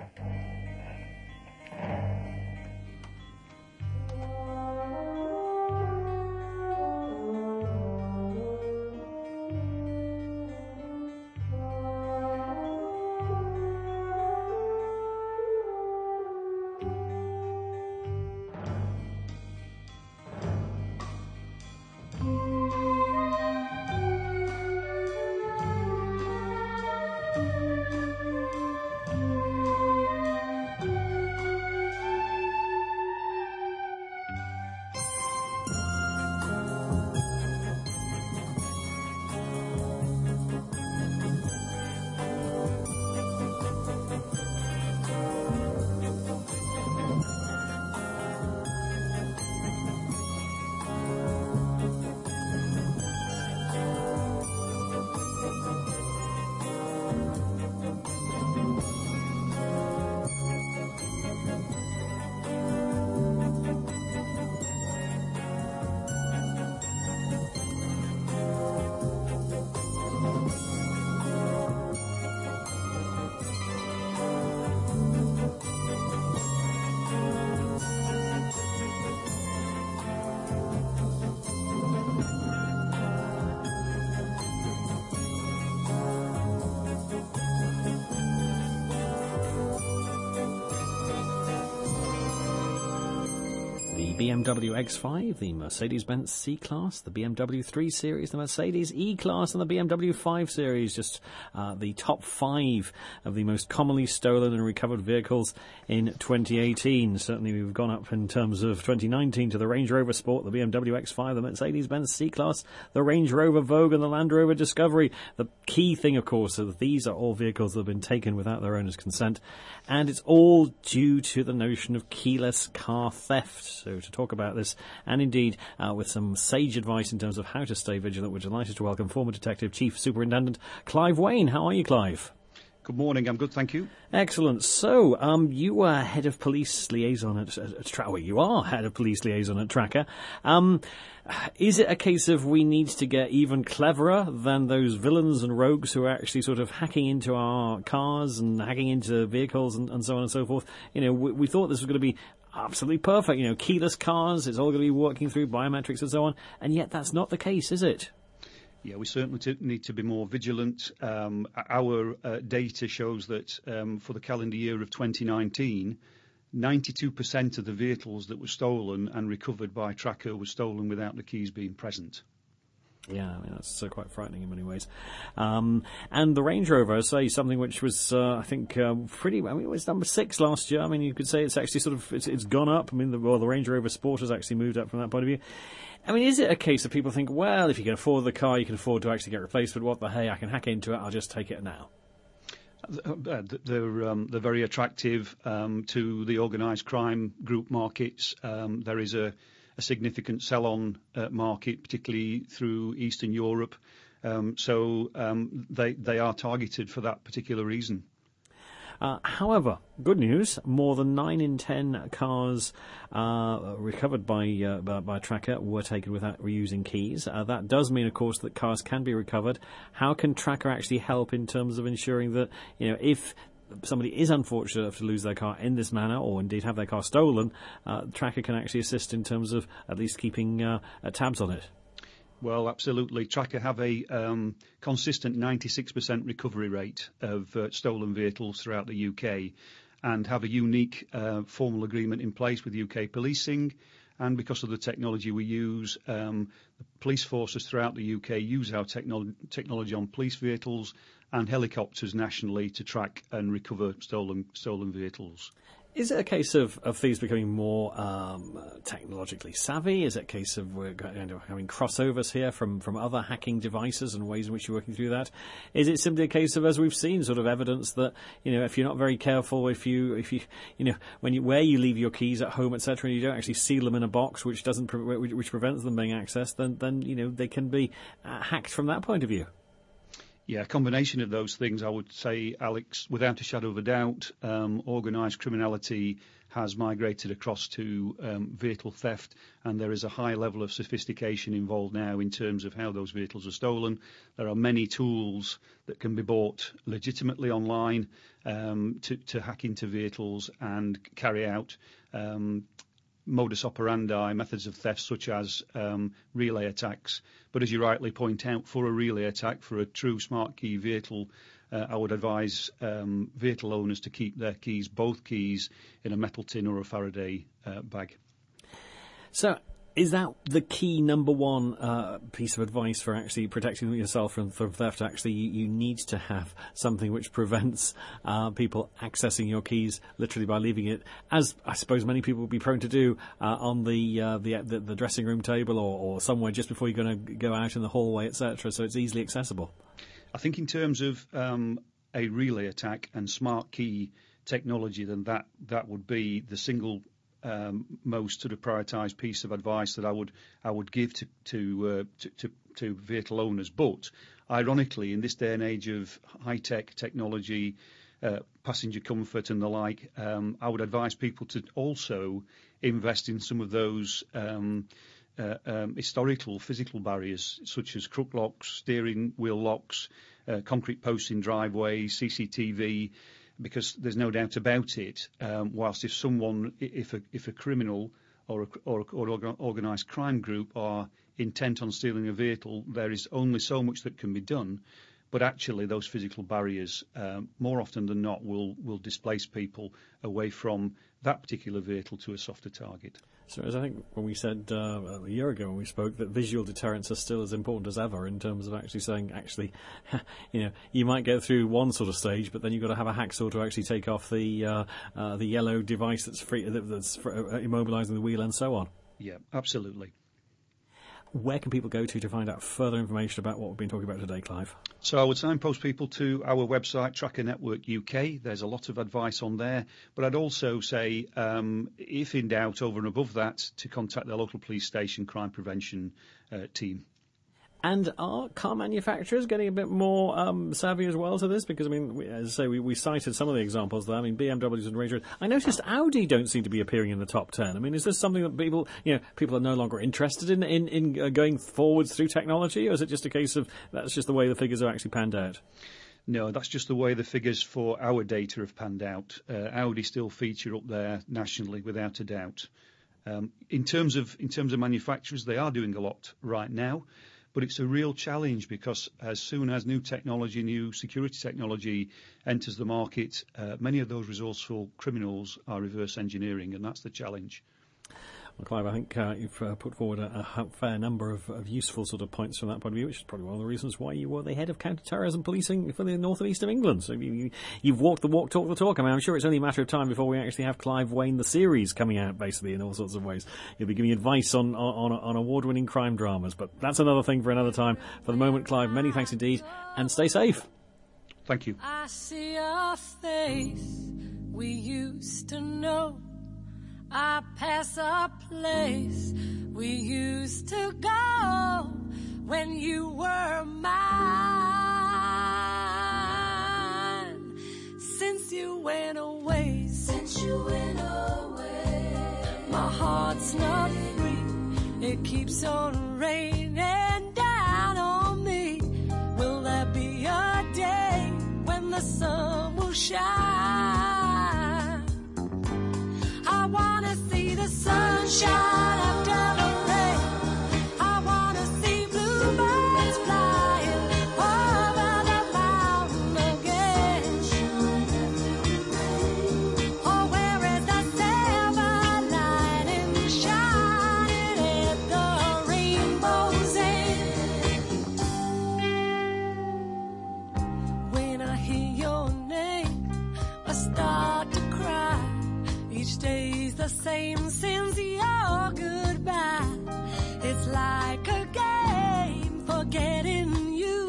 B M W X five, the Mercedes-Benz C-Class, the B M W three Series, the Mercedes E-Class, and the B M W five Series, just uh, the top five of the most commonly stolen and recovered vehicles in twenty eighteen. Certainly we've gone up in terms of twenty nineteen to the Range Rover Sport, the B M W X five, the Mercedes-Benz C-Class, the Range Rover Vogue, and the Land Rover Discovery. The key thing, of course, is that these are all vehicles that have been taken without their owner's consent, and it's all due to the notion of keyless car theft. So to talk about this, and indeed uh, with some sage advice in terms of how to stay vigilant, we're delighted to welcome former Detective Chief Superintendent Clive Wayne. How are you, Clive? Good morning, I'm good, thank you. Excellent. So, um, you were head of police liaison at, at, at Tracker. Well, you are head of police liaison at Tracker. Um, is it a case of we need to get even cleverer than those villains and rogues who are actually sort of hacking into our cars and hacking into vehicles and, and so on and so forth? You know, we, we thought this was going to be absolutely perfect. You know, keyless cars, it's all going to be working through biometrics and so on. And yet that's not the case, is it? Yeah, we certainly t- need to be more vigilant. Um, our uh, data shows that um, for the calendar year of twenty nineteen, ninety-two percent of the vehicles that were stolen and recovered by Tracker were stolen without the keys being present. Yeah, I mean, that's uh, quite frightening in many ways. Um, and the Range Rover, I say, something which was, uh, I think, uh, pretty, I mean, it was number six last year. I mean, you could say it's actually sort of, it's, it's gone up. I mean, the, well, the Range Rover Sport has actually moved up from that point of view. I mean, is it a case of people think, well, if you can afford the car, you can afford to actually get replaced with what the hey, I can hack into it, I'll just take it now? Uh, they're, um, they're very attractive um, to the organised crime group markets. Um, there is a, a significant sell-on uh, market, particularly through Eastern Europe. Um, so um, they, they are targeted for that particular reason. Uh, however, good news, more than nine in ten cars uh, recovered by, uh, by by Tracker were taken without reusing keys. Uh, that does mean, of course, that cars can be recovered. How can Tracker actually help in terms of ensuring that, you know, if somebody is unfortunate enough to lose their car in this manner, or indeed have their car stolen, uh, Tracker can actually assist in terms of at least keeping uh, tabs on it. Well, absolutely. Tracker have a um, consistent ninety-six percent recovery rate of uh, stolen vehicles throughout the U K, and have a unique uh, formal agreement in place with U K policing. And because of the technology we use, um, the police forces throughout the U K use our technolo- technology on police vehicles and helicopters nationally to track and recover stolen stolen vehicles. Is it a case of, of thieves becoming more um, technologically savvy? Is it a case of we're going to having crossovers here from, from other hacking devices and ways in which you're working through that? Is it simply a case of, as we've seen, sort of evidence that, you know, if you're not very careful, if you, if you, you know, when you, where you leave your keys at home, et cetera, and you don't actually seal them in a box, which doesn't, pre- which prevents them being accessed, then, then, you know, they can be uh, hacked from that point of view. Yeah, a combination of those things, I would say, Alex, without a shadow of a doubt. Um, organised criminality has migrated across to um, vehicle theft, and there is a high level of sophistication involved now in terms of how those vehicles are stolen. There are many tools that can be bought legitimately online um, to, to hack into vehicles and carry out um, modus operandi, methods of theft such as um, relay attacks. But as you rightly point out, for a relay attack, for a true smart key vehicle, uh, I would advise um, vehicle owners to keep their keys, both keys, in a metal tin or a Faraday uh, bag. So is that the key number one uh, piece of advice for actually protecting yourself from, from theft? Actually, you, you need to have something which prevents uh, people accessing your keys literally by leaving it, as I suppose many people would be prone to do, uh, on the, uh, the, the the dressing room table or, or somewhere just before you're going to go out in the hallway, et cetera. So it's easily accessible. I think in terms of um, a relay attack and smart key technology, then that, that would be the single Um, most sort of prioritised piece of advice that I would I would give to to, uh, to to to vehicle owners. But ironically, in this day and age of high tech technology, uh, passenger comfort and the like, um, I would advise people to also invest in some of those um, uh, um, historical physical barriers, such as crook locks, steering wheel locks, uh, concrete posts in driveways, C C T V. Because there's no doubt about it, um, whilst if someone, if a, if a criminal or a, or, or organised crime group are intent on stealing a vehicle, there is only so much that can be done. But actually, those physical barriers, um, more often than not, will, will displace people away from that particular vehicle to a softer target. So, as I think when we said uh, a year ago when we spoke, that visual deterrents are still as important as ever in terms of actually saying, actually, you know, you might get through one sort of stage, but then you've got to have a hacksaw to actually take off the uh, uh, the yellow device that's free, that's immobilising the wheel and so on. Yeah, absolutely. Where can people go to to find out further information about what we've been talking about today, Clive? So I would signpost people to our website, Tracker Network U K. There's a lot of advice on there. But I'd also say, um, if in doubt, over and above that, to contact their local police station crime prevention uh, team. And are car manufacturers getting a bit more um, savvy as well to this? Because, I mean, we, as I say, we, we cited some of the examples there. I mean, B M Ws and Range Rovers. I noticed Audi don't seem to be appearing in the top ten. I mean, is this something that people, you know, people are no longer interested in, in, in uh, going forwards through technology? Or is it just a case of that's just the way the figures are actually panned out? No, that's just the way the figures for our data have panned out. Uh, Audi still feature up there nationally, without a doubt. Um, in terms of in terms of manufacturers, they are doing a lot right now. But it's a real challenge because as soon as new technology, new security technology enters the market, uh, many of those resourceful criminals are reverse engineering, and that's the challenge. Well, Clive, I think uh, you've uh, put forward a, a fair number of, of useful sort of points from that point of view, which is probably one of the reasons why you were the head of counter-terrorism policing for the north and east of England. So you, you, you've walked the walk, talked the talk. I mean, I'm sure it's only a matter of time before we actually have Clive Wayne, the series, coming out, basically, in all sorts of ways. You'll be giving advice on, on, on award-winning crime dramas, but that's another thing for another time. For the moment, Clive, many thanks indeed, and stay safe. Thank you. I see a face we used to know. I pass a place we used to go when you were mine. Since you went away, since you went away, my heart's not free. It keeps on raining down on me. Will there be a day when the sun will shine? stays the same since your goodbye. It's like a game forgetting you.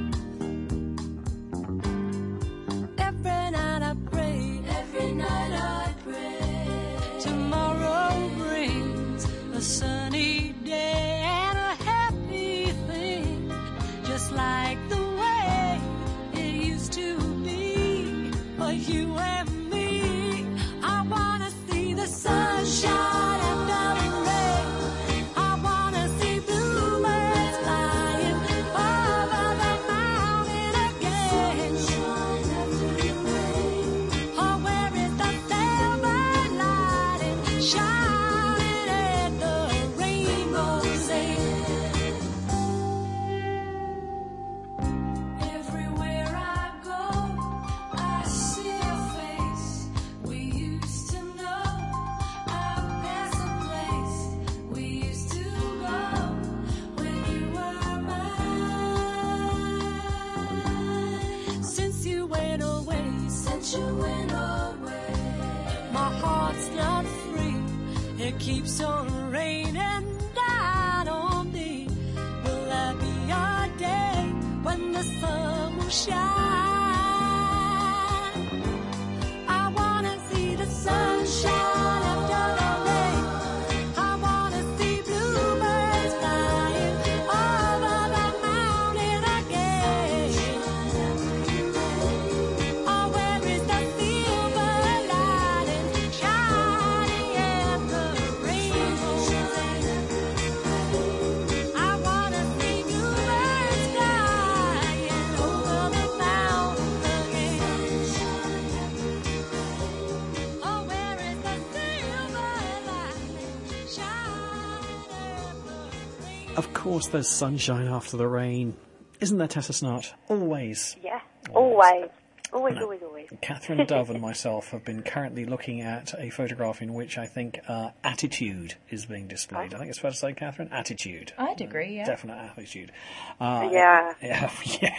Every night I pray, every night I pray. Tomorrow brings a sunny day and a happy thing, just like the way it used to be for you and me. I wanna see the sunshine after the rain. I wanna see bluebirds flying over the mountain again. Oh, where is the silver lining shining at the rainbow's end? Everywhere I go, I see a face we used to know. I pass a place we used to go when you were mine. Since you went away, since you went away, my heart's not free. It keeps on raining down on me. Will there be a day when the sun will shine? I wanna see the sunshine after the rain. I wanna see bluebirds flying over the mountain again. Oh, where is the silver lining shining at the rainbow's end? I wanna see bluebirds flying over the mountain again. Oh, where is the silver lining shining at the rainbow's Of course, there's sunshine after the rain. Isn't there, Tessa Snart? Always. Yeah, always. Always, always, always. Catherine Dove and myself have been currently looking at a photograph in which I think uh, attitude is being displayed. I think it's fair to say, Catherine, attitude. I'd agree, yeah. Definite attitude. Uh, Yeah. Yeah.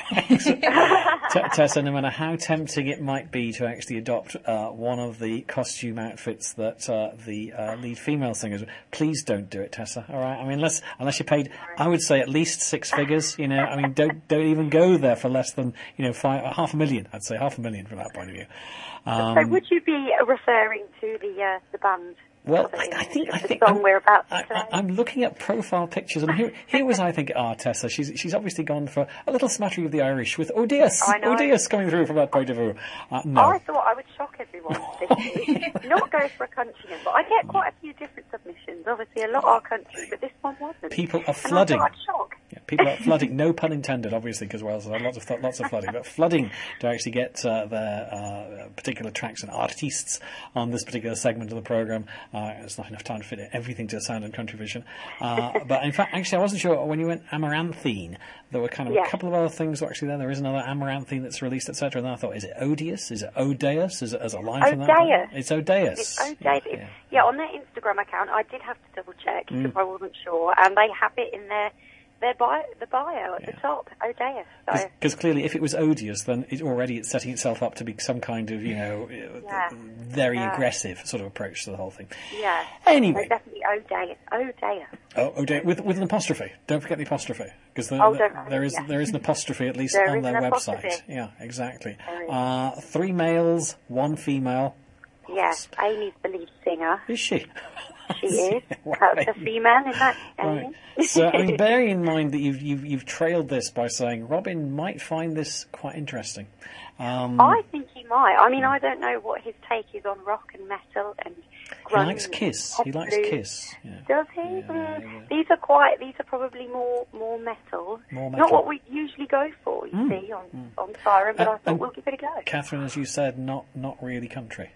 yeah. T- Tessa, no matter how tempting it might be to actually adopt uh, one of the costume outfits that uh, the uh, lead female singers, please don't do it, Tessa. All right. I mean, unless unless you're paid, I would say at least six figures. You know, I mean, don't don't even go there for less than you know five, half a million. I'd say half a million from that point of view. Um, so would you be referring to the uh, the band? Well, I, I think I the think song I'm, we're about to I, play? I, I'm looking at profile pictures, and here, here was I think, ah, Tessa. She's she's obviously gone for a little smattering of the Irish with Odious, I know. Odious coming through from that point of view. Uh, no, I thought I would shock everyone this week. Not go for a countryman, but I get quite a few different submissions. Obviously, a lot are country, but this one wasn't. people are And flooding. I thought I'd shock. Yeah, people are flooding. No pun intended, obviously, because Wales has lots of lots of flooding, but flooding to actually get uh, their uh, particular tracks and artists on this particular segment of the programme. Uh, it's not enough time to fit everything to Sound and Country Vision. Uh, but in fact, actually, I wasn't sure when you went Amaranthine. There were kind of Yeah. a couple of other things that were actually there. There is another Amaranthine that's released, et cetera. And then I thought, is it Odious? Is it Odeus? Is it as a line from that? Odeus. It's Odeus. It's Odeus. Yeah. Yeah, on their Instagram account, I did have to double check Mm. because I wasn't sure, and they have it in their their bio, the bio at the top, Odeus. So Because clearly, if it was odious, then it already it's setting itself up to be some kind of, you know, Yeah. very Yeah. aggressive sort of approach to the whole thing. yeah. Anyway. So definitely Odeus. Odeus. Oh, Ode- with with an apostrophe. Don't forget the apostrophe, because there, Oh, there, don't- there is yeah. there is an apostrophe at least There on is their an website. apostrophe. Yeah, exactly. There is. Uh, three males, one female. Yes, Amy's the lead singer. Is she? She is. Right. That's a female, isn't that, Amy? Right. So, I mean, bearing in mind that you've you've you've trailed this by saying Robin might find this quite interesting. Um, I think he might. I mean, I don't know what his take is on rock and metal and he grunge likes and Kiss. pop He likes blues. Kiss. Yeah. Does he? Mm. These are quite. These are probably more more metal. More Not metal. what we usually go for. You Mm. see, on on Siren, but Uh, I thought and- we'll give it a go. Catherine, as you said, not not really country.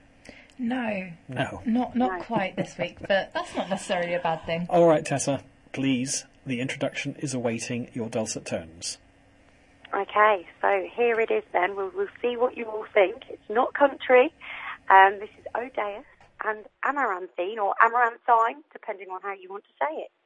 No. No. Not not quite this week, but that's not necessarily a bad thing. All right, Tessa, please. The introduction is awaiting your dulcet tones. Okay, so here it is then. We'll, we'll see what you all think. It's not country. Um, this is Odeus and Amaranthine, or Amaranthine, depending on how you want to say it.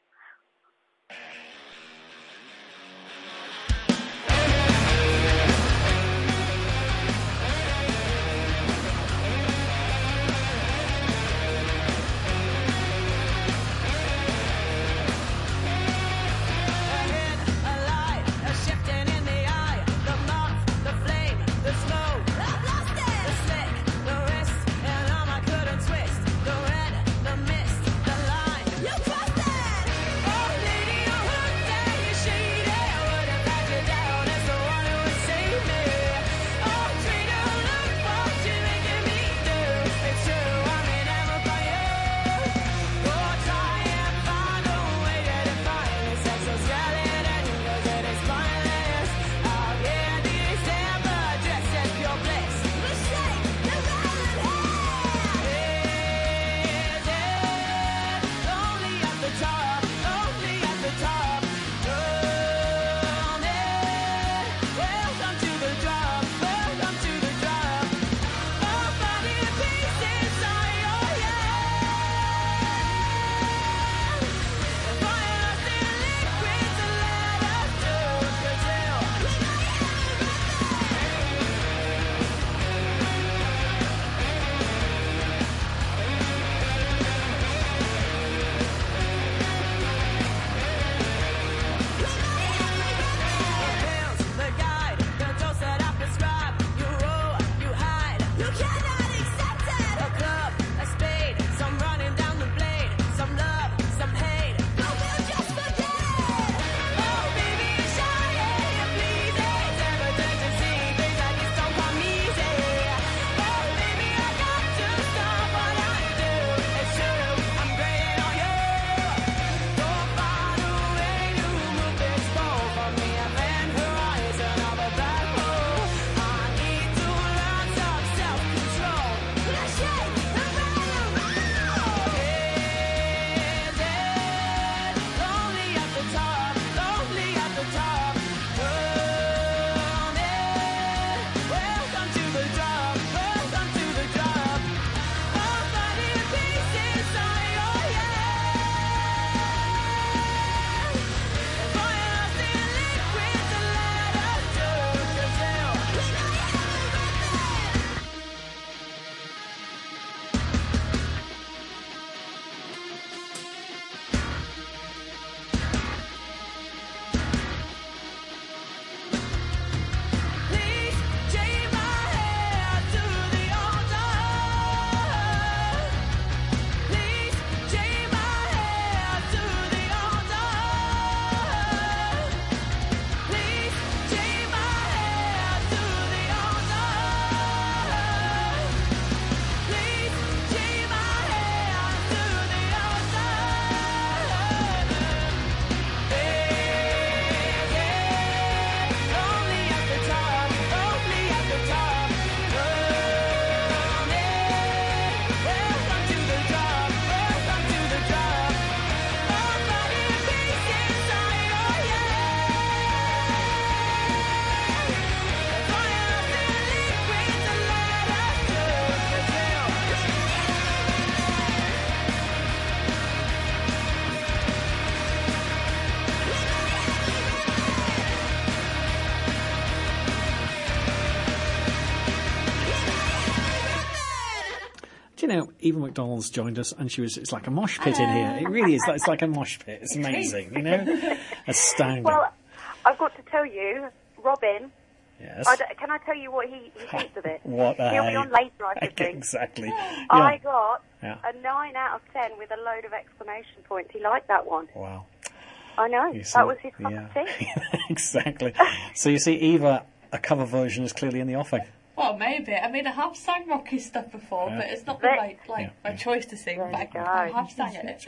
know, Eva McDonald's joined us, and she was, it's like a mosh pit in here. It really is. It's like a mosh pit. It's amazing, you know? Astounding. Well, I've got to tell you, Robin, yes. I don't- can I tell you what he, he thinks of it? What He'll be a- on later, I should think. Exactly. Yeah. I got Yeah. a nine out of ten with a load of exclamation points. He liked that one. Wow. I know. You see, That was his cup yeah. of tea. Exactly. So you see, Eva, a cover version is clearly in the offing. Well, maybe. I mean, I have sang rocky stuff before, Yeah. but it's not been my, like, Yeah. my choice to sing, but I, I have sang it.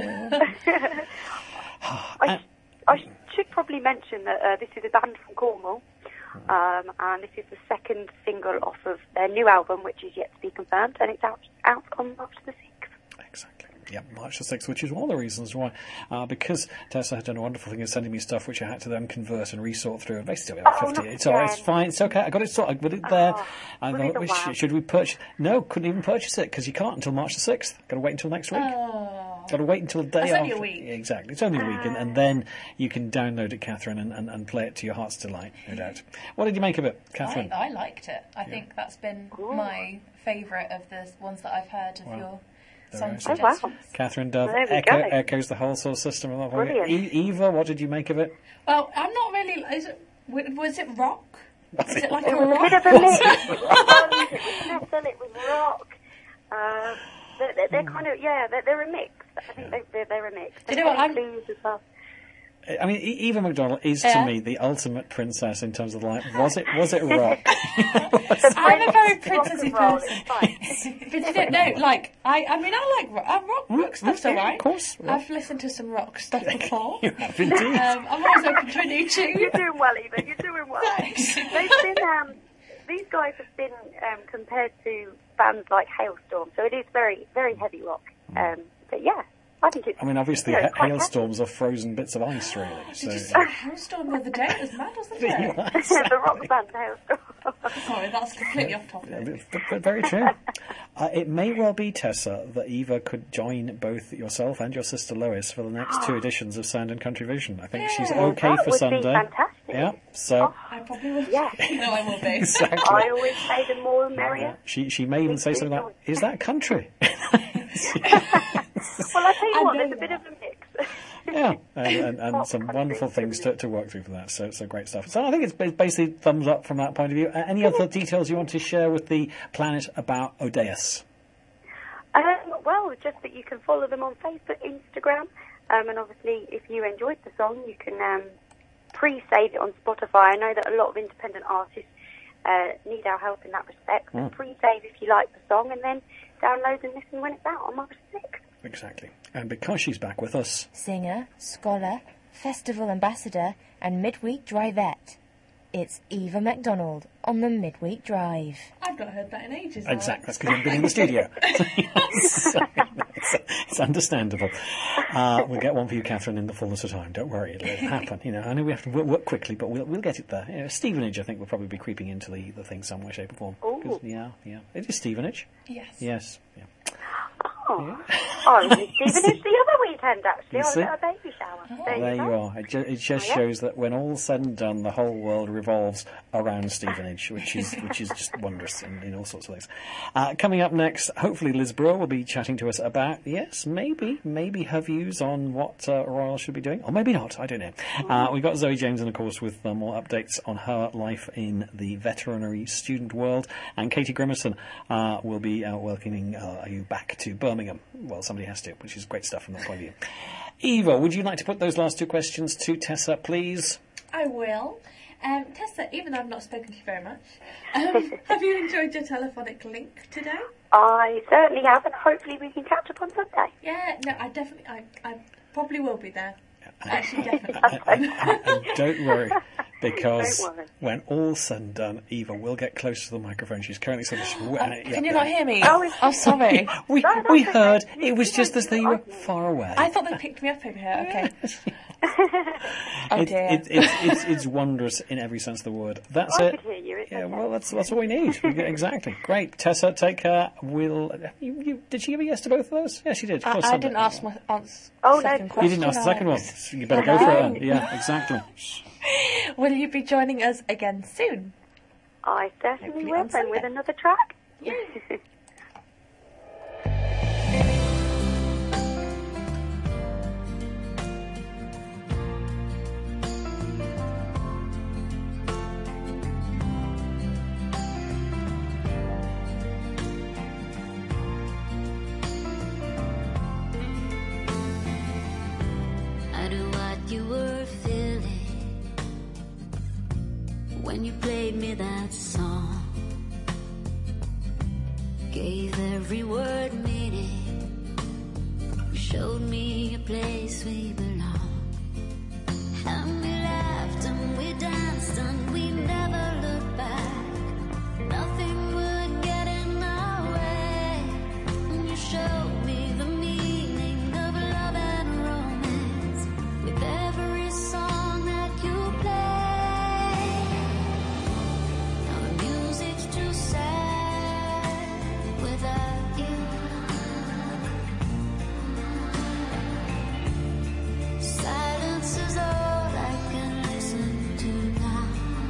I, I should probably mention that uh, this is a band from Cornwall, um, and this is the second single off of their new album, which is yet to be confirmed, and it's out, out on March the sixth. Yeah, March the sixth, which is one of the reasons why, uh, because Tessa had done a wonderful thing of sending me stuff which I had to then convert and resort through. And basically, about Oh, fifty. not It's all right, it's again. fine, it's okay. I got it sorted. I got it there. Oh, I really thought, the wow. should, should we purchase? No, couldn't even purchase it because you can't until March the sixth. Got to wait until next week. Oh. Got to wait until the day That's after. only a week. Yeah, exactly, it's only a week, and, and then you can download it, Catherine, and, and, and play it to your heart's delight, no doubt. What did you make of it, Catherine? I, I liked it. I think that's been my favourite of the ones that I've heard of Wow. your There song we are. suggestions. Catherine Dove There we echo, go. echoes the whole sort of system of that for you. Brilliant. E- Eva, what did you make of it? Well, I'm not really. Is it, w- was it rock? Was Is it it like It a was a rock? bit of a mix. It was, it was metal, it was rock. Uh, they're, they're, they're kind of, yeah, they're, they're a mix. I think they, they're, they're a mix. Do you know what I'm- Clues as well. I mean, E- Eva McDonald is Yeah. to me the ultimate princess in terms of like, was it was it rock? I'm a very Rock princessy and roll, person. it's fine. But you don't know, like, I, I mean, I like rock. Uh, rock, rock stuff's yeah, alright. of course, rock. I've listened to some rock stuff before. You have indeed. Um, I'm always open to a new tune. You're doing well, Eva. You're doing well. Thanks. They've been, um, these guys have been um, compared to bands like Hailstorm, so it is very, very heavy rock. Um, but yeah, I think it's. I mean, obviously, you know, ha- quite hailstorms are frozen bits of ice, really. So, Did you say Hailstorm the other day? It was mad, wasn't it? catchy. The rock band Hailstorm. Sorry, that's completely off topic. but, but very true. Uh, it may well be, Tessa, that Eva could join both yourself and your sister Lois for the next two editions of Sound and Country Vision. I think she's Yeah, okay that for would be Sunday. fantastic. Yeah, so I probably will. Yeah. No, I will be. exactly. I always say the more the merrier. She she may even say something like, "Is that country?" Well, I tell you I what, know there's a bit of a mix. Yeah, and, and, and some wonderful things to, to work through for that. So, so great stuff. So I think it's ba- basically thumbs up from that point of view. Uh, any other details you want to share with the planet about Odeus? Um, well, just that you can follow them on Facebook, Instagram, um, and obviously if you enjoyed the song, you can um, pre-save it on Spotify. I know that a lot of independent artists uh, need our help in that respect. Mm. So pre-save if you like the song, and then download and listen when it's out on March sixth. Exactly. And because she's back with us, Singer, scholar, festival ambassador, and midweek drivette. It's Eva McDonald on the Midweek Drive. I've not heard that in ages. now. exactly, that's because you haven't been in the studio. So, it's, it's understandable. Uh, we'll get one for you, Catherine, in the fullness of time. Don't worry, it'll, it'll happen. You know, I know we have to work, work quickly, but we'll we'll get it there. You know, Stevenage, I think, will probably be creeping into the, the thing some way, shape, or form. 'Cause, yeah, yeah, it is Stevenage. Yes. Yes. Yeah. Oh, I was in Stevenage the other weekend, actually. You I was see? at a baby shower. There, There you you go. are. It, ju- it just Oh, yeah. shows that when all's said and done, the whole world revolves around Stevenage, which is which is just wondrous in, in all sorts of ways. Uh, coming up next, hopefully Liz Brewer will be chatting to us about, yes, maybe, maybe her views on what uh, Royal should be doing, or maybe not, I don't know. Uh, we've got Zoe James, and of course, with uh, more updates on her life in the veterinary student world, and Katie Grimmerson uh, will be uh, welcoming uh, you back to Birmingham. Well, somebody has to, which is great stuff from that point of view. Eva, would you like to put those last two questions to Tessa, please? I will. Um, Tessa, even though I've not spoken to you very much, um, have you enjoyed your telephonic link today? I certainly have, and hopefully we can catch up on Sunday. Yeah, no, I definitely, I, I probably will be there. Actually, definitely. And, and don't worry, because Don't worry. when all's said and done, Eva will get close to the microphone. She's currently sort of... Sw- uh, yeah, Can you yeah. not hear me? Oh, it's- Oh, sorry. We, No, that's we okay. heard. You- It was you just don't as though need you to were argue. far away. I thought they picked me up over here. Okay. Oh It- dear. it- it's, it's, it's wondrous in every sense of the word. That's I it. could hear you. It's Yeah, okay. well, that's that's what we need. We get- exactly. Great. Tessa, take care. We'll. You, you, did she give a yes to both of those? Yeah, she did. Of I, course, I Sunday. didn't ask my answer. Oh, no, second you question. You didn't ask the second one. Alex. You better go for it. then. Yeah, exactly. Will you be joining us again soon? I certainly Hopefully will, on and Sunday. with another track. gave every word meaning. You showed me a place we belong. And we laughed and we danced and we never looked back. Nothing would get in our way. And you showed me the meaning of love and romance with every song that you play. Now the music's too sad without you. Silence is all I can listen to now.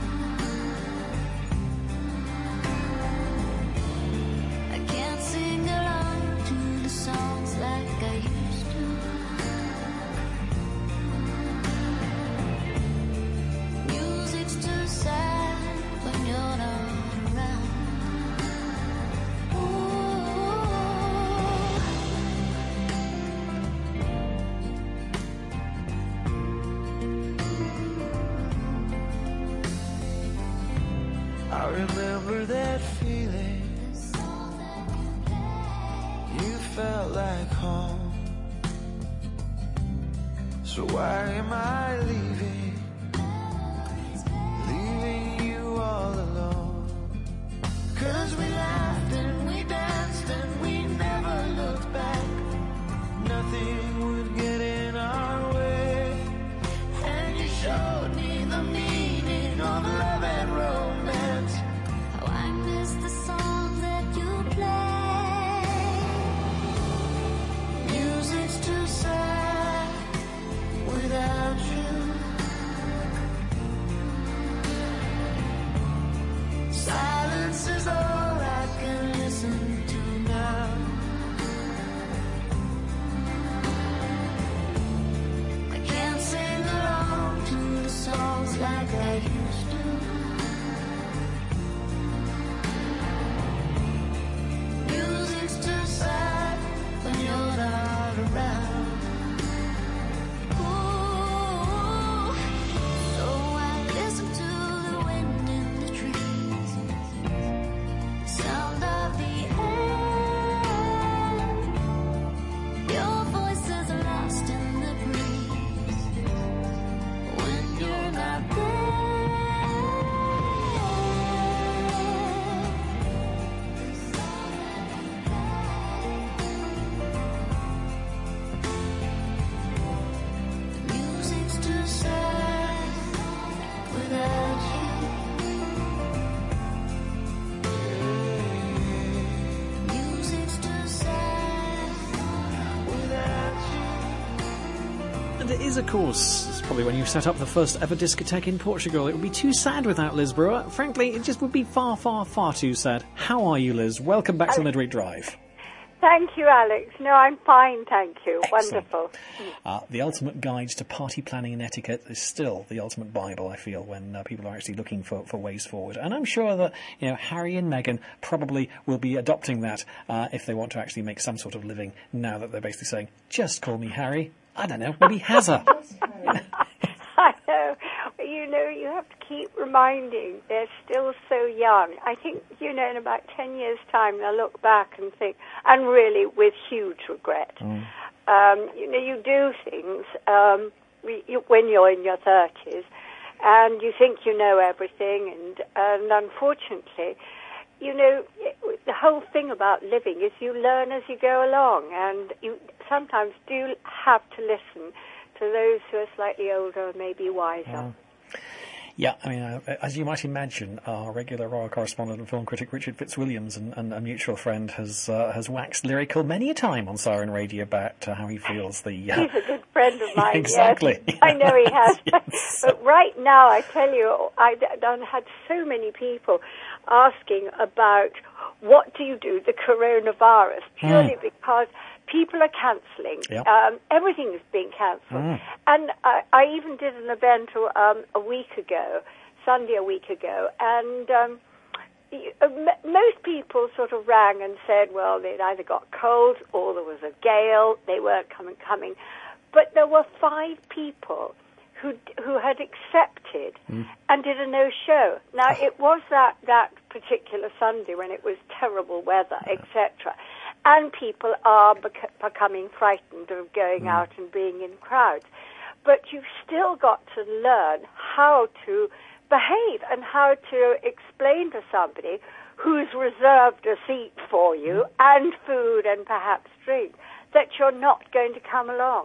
I can't sing along to the songs like I used to. Music's too sad when you're not around. I remember that feeling. You felt like home. So why am I leaving? Leaving you all alone. 'Cause we laughed and we danced and we never looked back. Nothing would get in our way. And you showed me the meaning of love and romance. How I miss the songs that you play. Music's too sad without you. Silence is all I can listen to now. I can't sing along to the songs like I used to. Music's too sad when you're not around. Ooh, so I listen to the wind in the trees, sound of the air. Your voice is lost in the breeze when you're not there. Music's too sad without you. Music's too sad without you. And it is, of course, it's probably when you set up the first ever discotheque in Portugal. It would be too sad without Liz Brewer. Frankly, it just would be far, far, far too sad. How are you, Liz? Welcome back to the Midweek Drive. Thank you, Alex. No, I'm fine, thank you. Excellent. Wonderful. Uh, the ultimate guide to party planning and etiquette is still the ultimate Bible, I feel, when uh, people are actually looking for, for ways forward. And I'm sure that, you know, Harry and Meghan probably will be adopting that uh, if they want to actually make some sort of living now that they're basically saying, just call me Harry. I don't know, maybe Hazza. I know. You know, you have to keep reminding they're still so young. I think, you know, in about ten years' time, they'll look back and think, and really with huge regret. Mm. Um, you know, you do things um, you, when you're in your thirties, and you think you know everything, and, and unfortunately, you know, the whole thing about living is you learn as you go along, and you sometimes do have to listen to those who are slightly older and maybe wiser. Yeah. Yeah, I mean, uh, as you might imagine, our regular royal correspondent and film critic Richard Fitzwilliams and, and a mutual friend has uh, has waxed lyrical many a time on Siren Radio about uh, how he feels the... Uh, He's a good friend of mine, exactly. Yes. I know he has. Yes. But right now, I tell you, I've done, had so many people asking about what do you do, the coronavirus, purely mm. because people are cancelling. Yep. Um, everything is being cancelled. Mm. And I, I even did an event um, a week ago, Sunday a week ago, and um, most people sort of rang and said, well, they'd either got cold or there was a gale, they weren't coming, coming. But there were five people who who had accepted Mm. and did a no-show. Now, it was that, that particular Sunday when it was terrible weather, et cetera. And people are bec- becoming frightened of going out and being in crowds. But you've still got to learn how to behave and how to explain to somebody who's reserved a seat for you and food and perhaps drink that you're not going to come along.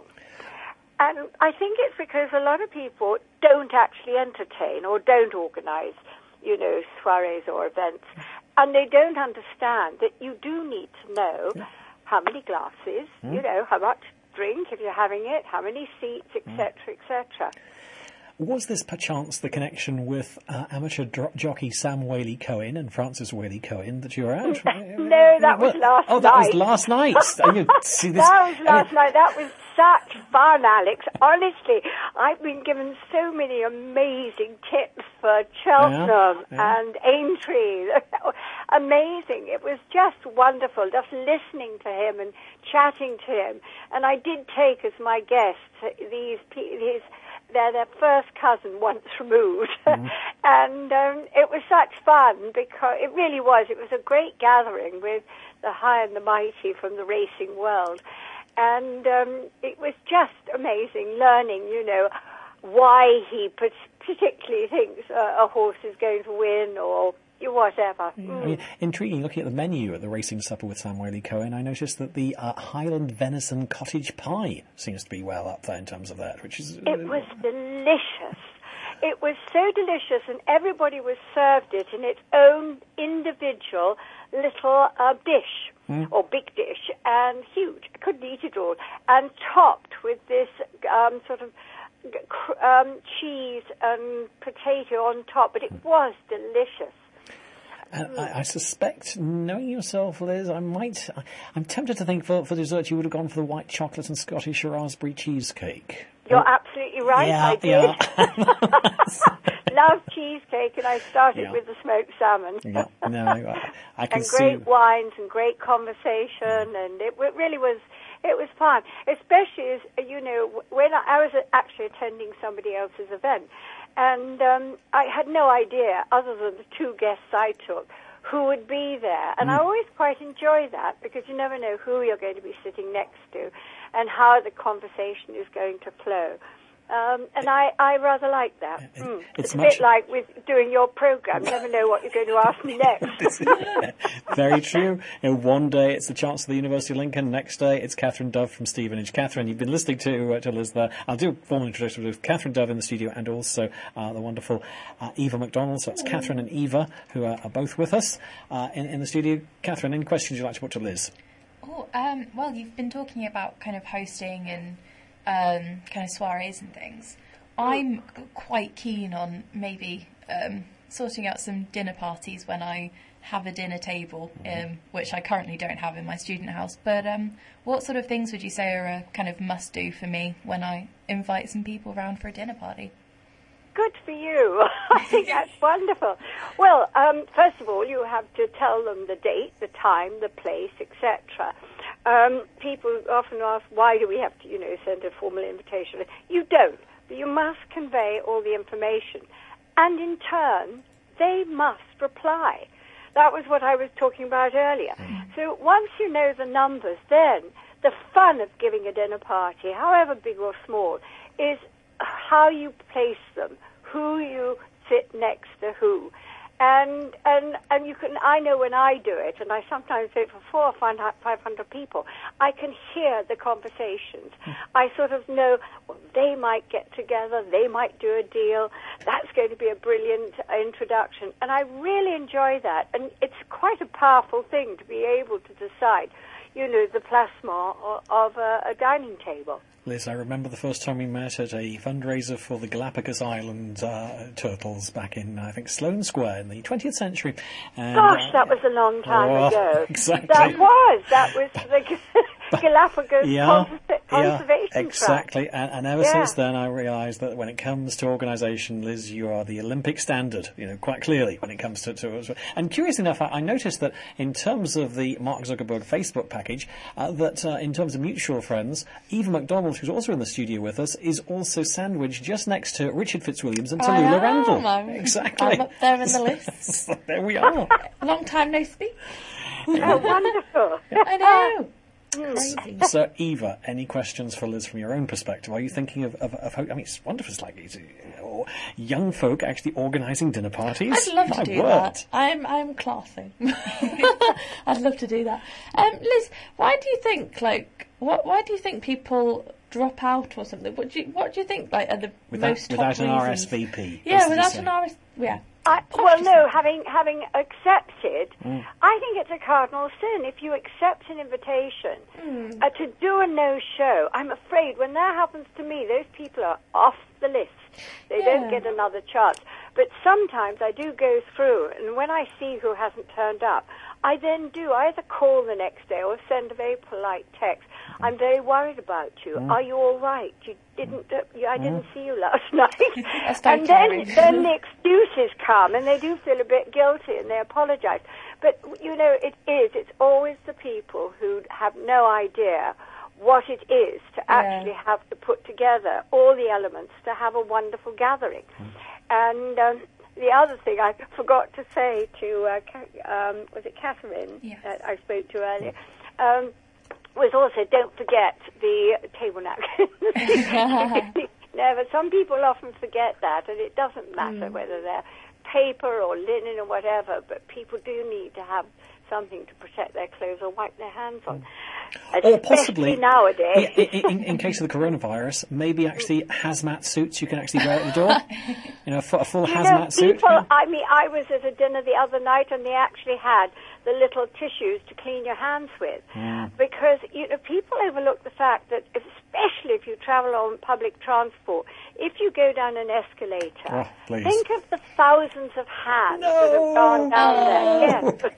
And I think it's because a lot of people don't actually entertain or don't organize, you know, soirees or events. And they don't understand that you do need to know how many glasses, Mm. you know, how much drink if you're having it, how many seats, et cetera, et cetera. Was this perchance the connection with uh, amateur dro- jockey Sam Whaley-Cohen and Francis Whaley-Cohen that you were at? No, that was last oh, night. that was last night. Oh, you see this, that was last I mean, night. That was such fun, Alex. Honestly, I've been given so many amazing tips for Cheltenham Yeah, yeah. and Aintree. Amazing. It was just wonderful, just listening to him and chatting to him. And I did take as my guests these pe- these. They're their first cousin once removed. Mm. and um, it was such fun because it really was. It was a great gathering with the high and the mighty from the racing world. And um, it was just amazing learning, you know, why he p- particularly thinks uh, a horse is going to win or whatever. I Mm. mean, intriguing. Looking at the menu at the Racing Supper with Sam Whaley-Cohen, I noticed that the uh, Highland Venison Cottage Pie seems to be well up there in terms of that, which is... It was delicious. It was so delicious, and everybody was served it in its own individual little uh, dish, Mm. or big dish, and huge. I couldn't eat it all. And topped with this um, sort of cr- um, cheese and potato on top, but it was delicious. And I, I suspect, knowing yourself, Liz, I might... I, I'm tempted to think for, for dessert you would have gone for the white chocolate and Scottish raspberry cheesecake. You're absolutely right, Yeah, I did. yeah. Love cheesecake, and I started Yeah. with the smoked salmon. Yeah, no, I, I can and see... great wines and great conversation, and it, it really was, it was fun. Especially as, you know, when I, I was actually attending somebody else's event, and um, I had no idea, other than the two guests I took, who would be there. And I Mm. always quite enjoy that, because you never know who you're going to be sitting next to and how the conversation is going to flow. Um, and I, I rather like that. Mm. it's It's, a much- bit like with doing your program. You never know what you're going to ask me next. Very true. You know, one day it's the Chancellor of the University of Lincoln, next day it's Catherine Dove from Stevenage. Catherine, you've been listening to, uh, to Liz there. I'll do a formal introduction with Catherine Dove in the studio and also uh, the wonderful uh, Eva McDonald. So it's Catherine and Eva who are, are both with us uh, in, in the studio. Catherine, any questions you'd like to put to Liz? Oh, um, well, you've been talking about kind of hosting and um, kind of soirees and things. I'm quite keen on maybe um, sorting out some dinner parties when I have a dinner table, um, which I currently don't have in my student house. But um, what sort of things would you say are a kind of must-do for me when I invite some people around for a dinner party? Good for you. I think that's wonderful. Well, um, first of all, you have to tell them the date, the time, the place, et cetera. Um, people often ask, why do we have to, you know, send a formal invitation? You don't. But you must convey all the information. And in turn, they must reply. That was what I was talking about earlier. So once you know the numbers, then the fun of giving a dinner party, however big or small, is how you place them, who you sit next to who. And and and you can. I know when I do it, and I sometimes do it for four or five hundred people. I can hear the conversations. I sort of know, well, they might get together, they might do a deal. That's going to be a brilliant introduction, and I really enjoy that. And it's quite a powerful thing to be able to decide, you know, the plasma of a, a dining table. Liz, I remember the first time we met at a fundraiser for the Galapagos Island uh, turtles back in, I think, Sloane Square in the twentieth century. And, Gosh, uh, that was a long time oh, ago. exactly. That was. That was the Galapagos Yeah. conference. conservation yeah, exactly. Trust. And, and ever Yeah. since then, I realised that when it comes to organisation, Liz, you are the Olympic standard. You know, quite clearly when it comes to. to and curious enough, I, I noticed that in terms of the Mark Zuckerberg Facebook package, uh, that uh, in terms of mutual friends, Eva McDonald, who's also in the studio with us, is also sandwiched just next to Richard Fitzwilliams and I Tallulah am. Randall. I'm, Exactly. I'm up there in the list. There we are. Long time no speak. Oh, wonderful. I know. Crazy. So, Eva, any questions for Liz from your own perspective? Are you thinking of, of, of I mean, it's wonderful. It's like it's, you know, young folk actually organising dinner parties. I'd love to My do word. that. I'm I'm classy. I'd love to do that. Um, Liz, why do you think like what? Why do you think people drop out or something? What do you What do you think like are the Without, most top without an reasons? R S V P. Yeah, That's without the an R S. Yeah. I, well, no, having having accepted, Mm. I think it's a cardinal sin. If you accept an invitation Mm. uh, to do a no-show, I'm afraid when that happens to me, those people are off the list. They don't Yeah. get another chance. But sometimes I do go through, and when I see who hasn't turned up, I then do either call the next day or send a very polite text. I'm very worried about you. Mm. Are you all right? You didn't. Uh, you, I didn't see you last night. That's very and then, caring. then the excuses come, and they do feel a bit guilty, and they apologise. But you know, it is. It's always the people who have no idea what it is to Yeah. actually have to put together all the elements to have a wonderful gathering. And um, the other thing I forgot to say to uh, Ca- um, was it Catherine Yes. that I spoke to earlier. Um, was also don't forget the table napkins. No, but some people often forget that, and it doesn't matter Mm. whether they're paper or linen or whatever, but people do need to have something to protect their clothes or wipe their hands on. Or possibly, Especially nowadays. i- i- in, in case of the coronavirus, maybe actually hazmat suits you can actually wear at the door. You know, a, fu- a full You hazmat know, suit. people, I mean, I was at a dinner the other night, and they actually had the little tissues to clean your hands with. Mm. Because, you know, people overlook the fact that, especially if you travel on public transport, if you go down an escalator, Oh, please. think of the thousands of hands that have gone down there. Yes.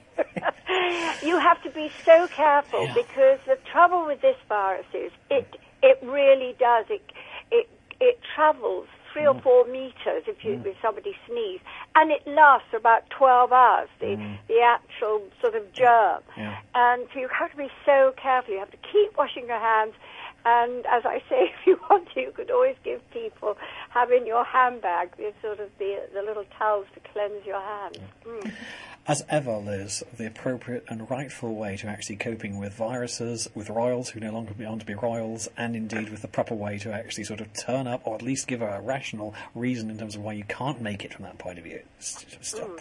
You have to be so careful because the trouble with this virus is it it really does it it it travels three or four meters if you if somebody sneezes, and it lasts for about twelve hours. The the actual sort of germ, Yeah. and so you have to be so careful. You have to keep washing your hands. And as I say, if you want to, you could always give people, have in your handbag, the sort of the, the little towels to cleanse your hands. Mm. As ever, Liz, the appropriate and rightful way to actually coping with viruses, with royals who no longer want to be royals, and indeed with the proper way to actually sort of turn up, or at least give a rational reason in terms of why you can't make it from that point of view. It's just, uh,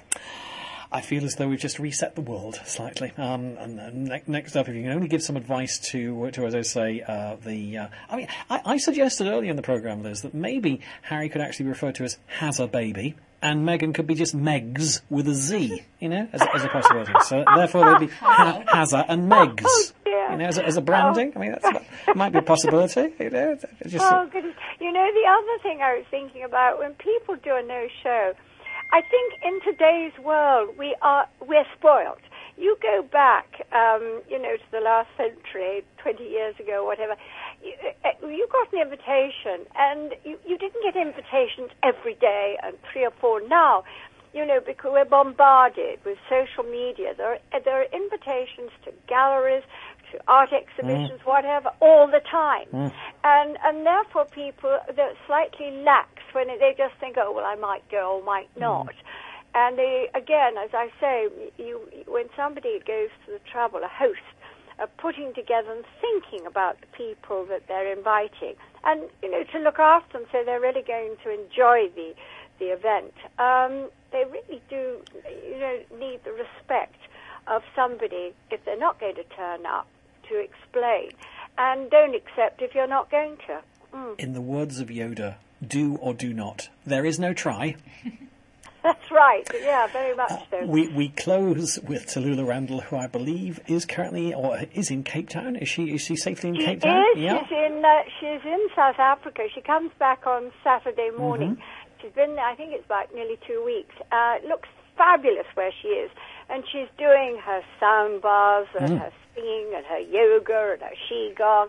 I feel as though we've just reset the world slightly. Um, and uh, ne- next up, if you can only give some advice to, to as I say, uh, the... Uh, I mean, I, I suggested earlier in the programme, Liz, that maybe Harry could actually be referred to as has a baby, and Meghan could be just Megs with a Z, you know, as, as a possibility. So therefore there'd be ha- Hazza and Megs, you know, as a, as a branding. I mean, that's, that might be a possibility, you know. It's just, Oh, goodness. You know, the other thing I was thinking about, when people do a no-show, I think in today's world we are, we're spoiled. You go back, um, you know, to the last century, twenty years ago, whatever, you, uh, you got an invitation, and you, you didn't get invitations every day and three or four now. You know, because we're bombarded with social media. There are, there are invitations to galleries, to art exhibitions, Mm. whatever, all the time. Mm. And and therefore people, they're slightly lax when they just think, oh, well, I might go or might not. And they, again, as I say, you when somebody goes to the trouble, a host, of putting together and thinking about the people that they're inviting, and, you know, to look after them so they're really going to enjoy the the event, um, they really do, you know, need the respect of somebody, if they're not going to turn up, to explain. And don't accept if you're not going to. Mm. in the words of Yoda, do or do not. There is no try. That's right. Yeah, very much so. We we close with Tallulah Randall, who I believe is currently or is in Cape Town. Is she is she safely in She Cape Town? is. She's in. Uh, she's in South Africa. She comes back on Saturday morning. Mhm. She's been there. I think it's about nearly two weeks. Uh, it looks fabulous where she is, and she's doing her sound bars and Mm. her singing and her yoga and her qigong,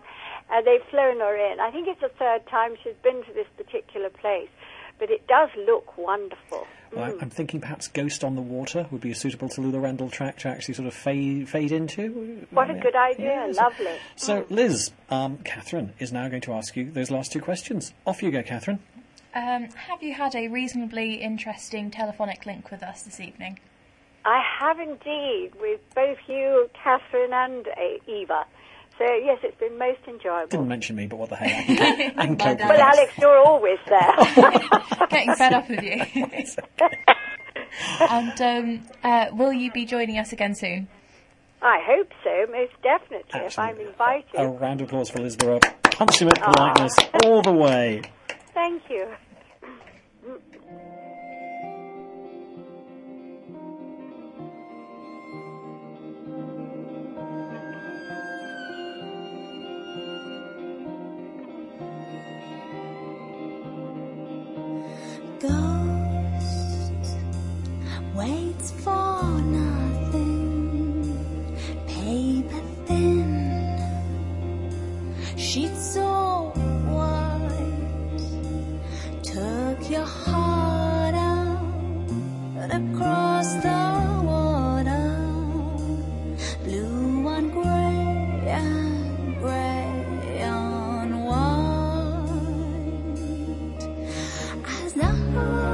and they've flown her in. I think it's the third time she's been to this particular place, but it does look wonderful. Well, mm. I'm thinking perhaps Ghost on the Water would be a suitable Tallulah Rendell track to actually sort of fade fade into. What a good idea. Yeah, Lovely. So, Liz, um, Catherine is now going to ask you those last two questions. Off you go, Catherine. Um, have you had a reasonably interesting telephonic link with us this evening? I have indeed, with both you, Catherine, and uh, Eva. So, yes, it's been most enjoyable. Didn't mention me, but what the hell. And well, Alex, you're always there. Getting fed up with you. And um, uh, will you be joining us again soon? I hope so, most definitely, Absolutely. if I'm invited. A round of applause for Liz Burrow. Consummate politeness all the way. Thank you. Ghost waits for nothing, paper thin, sheets so white, took your heart out across the water, blue on grey and grey on white, as the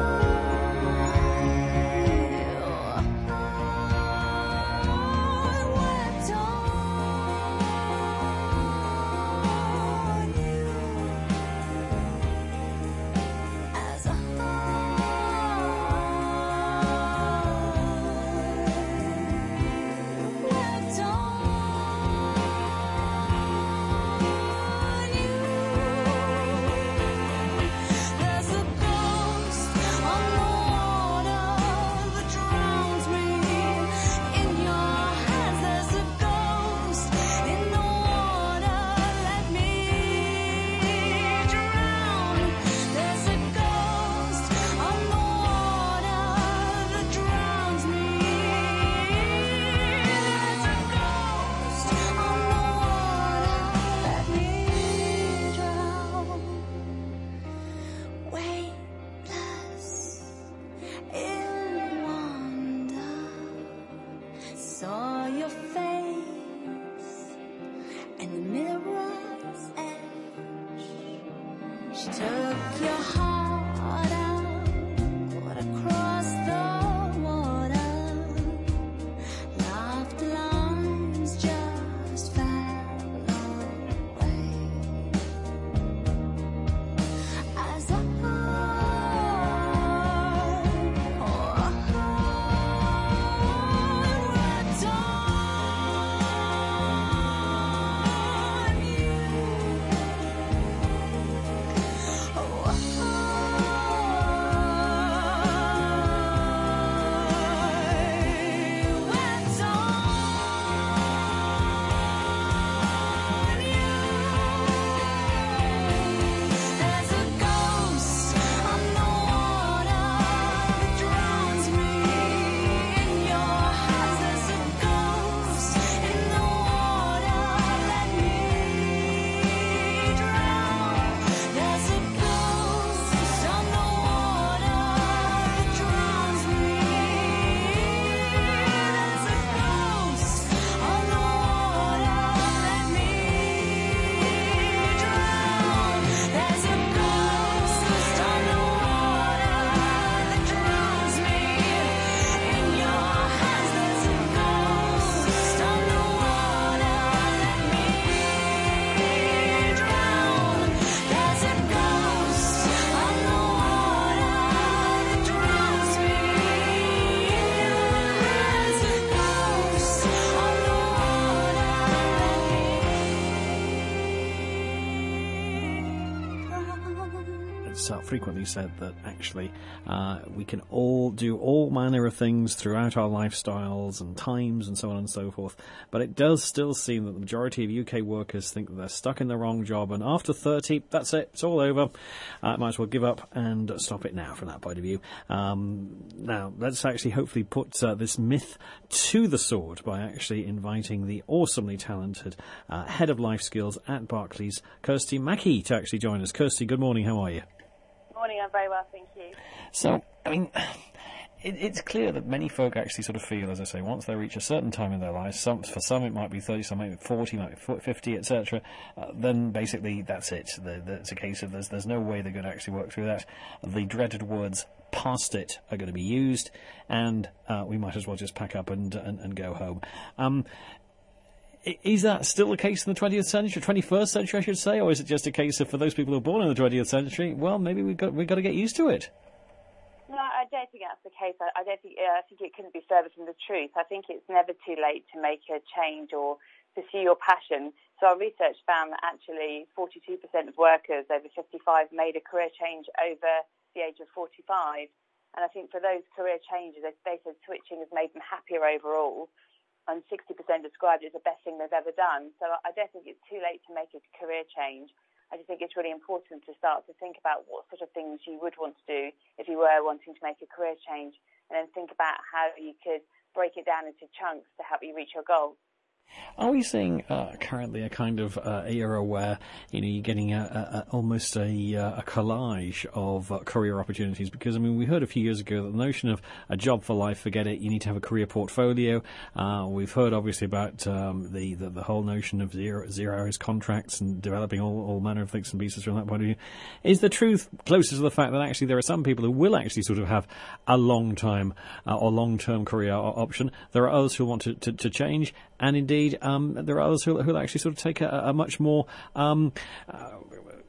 it's uh, frequently said that actually uh, we can all do all manner of things throughout our lifestyles and times and so on and so forth, but it does still seem that the majority of U K workers think that they're stuck in the wrong job, and after thirty, that's it, it's all over. Uh, might as well give up and stop it now from that point of view. Um, now, let's actually hopefully put uh, this myth to the sword by actually inviting the awesomely talented uh, Head of Life Skills at Barclays, Kirsty Mackey, to actually join us. Kirsty, good morning, how are you? Morning, I'm very well, thank you. So, I mean, it, it's clear that many folk actually sort of feel, as I say, once they reach a certain time in their lives, some, for some it might be thirty, some might be forty, might be fifty, et cetera, uh, then basically that's it. The, the, it's a case of there's, there's no way they're going to actually work through that. The dreaded words past it are going to be used, and uh, we might as well just pack up and, and, and go home. Um, Is that still the case in the twentieth century, twenty-first century, I should say, or is it just a case of for those people who are born in the twentieth century, well, maybe we've got we've got to get used to it? No, I don't think that's the case. I, I don't think uh, I think it couldn't be further from the truth. I think it's never too late to make a change or pursue your passion. So our research found that actually forty-two percent of workers over fifty-five made a career change over the age of forty-five, and I think for those career changes, they, they said switching has made them happier overall. And sixty percent described it as the best thing they've ever done. So I don't think it's too late to make a career change. I just think it's really important to start to think about what sort of things you would want to do if you were wanting to make a career change, and then think about how you could break it down into chunks to help you reach your goal. Are we seeing uh, currently a kind of uh, era where, you know, you're getting a, a, a, almost a, a collage of uh, career opportunities? Because, I mean, we heard a few years ago that the notion of a job for life, forget it, you need to have a career portfolio. Uh, we've heard, obviously, about um, the, the, the whole notion of zero, zero hours contracts and developing all, all manner of things and pieces from that point of view. Is the truth closer to the fact that actually there are some people who will actually sort of have a long time uh, or long-term career option? There are others who want to, to, to change, and indeed, Um, there are others who will actually sort of take a, a much more um, uh,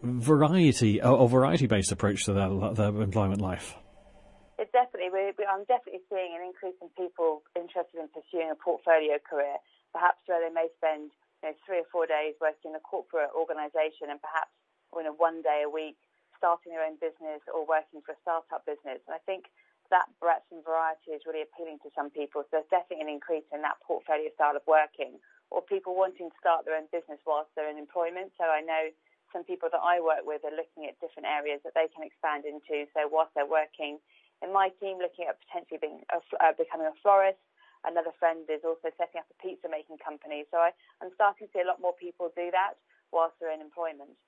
variety or variety-based approach to their, their employment life. It's definitely, we, we, I'm definitely seeing an increase in people interested in pursuing a portfolio career, perhaps where they may spend you know, three or four days working in a corporate organisation and perhaps you know, one day a week starting their own business or working for a start-up business. And I think that breadth and variety is really appealing to some people. So there's definitely an increase in that portfolio style of working, or people wanting to start their own business whilst they're in employment. So I know some people that I work with are looking at different areas that they can expand into. So whilst they're working in my team, looking at potentially being a, uh, becoming a florist. Another friend is also setting up a pizza making company. So I, I'm starting to see a lot more people do that whilst they're in employment.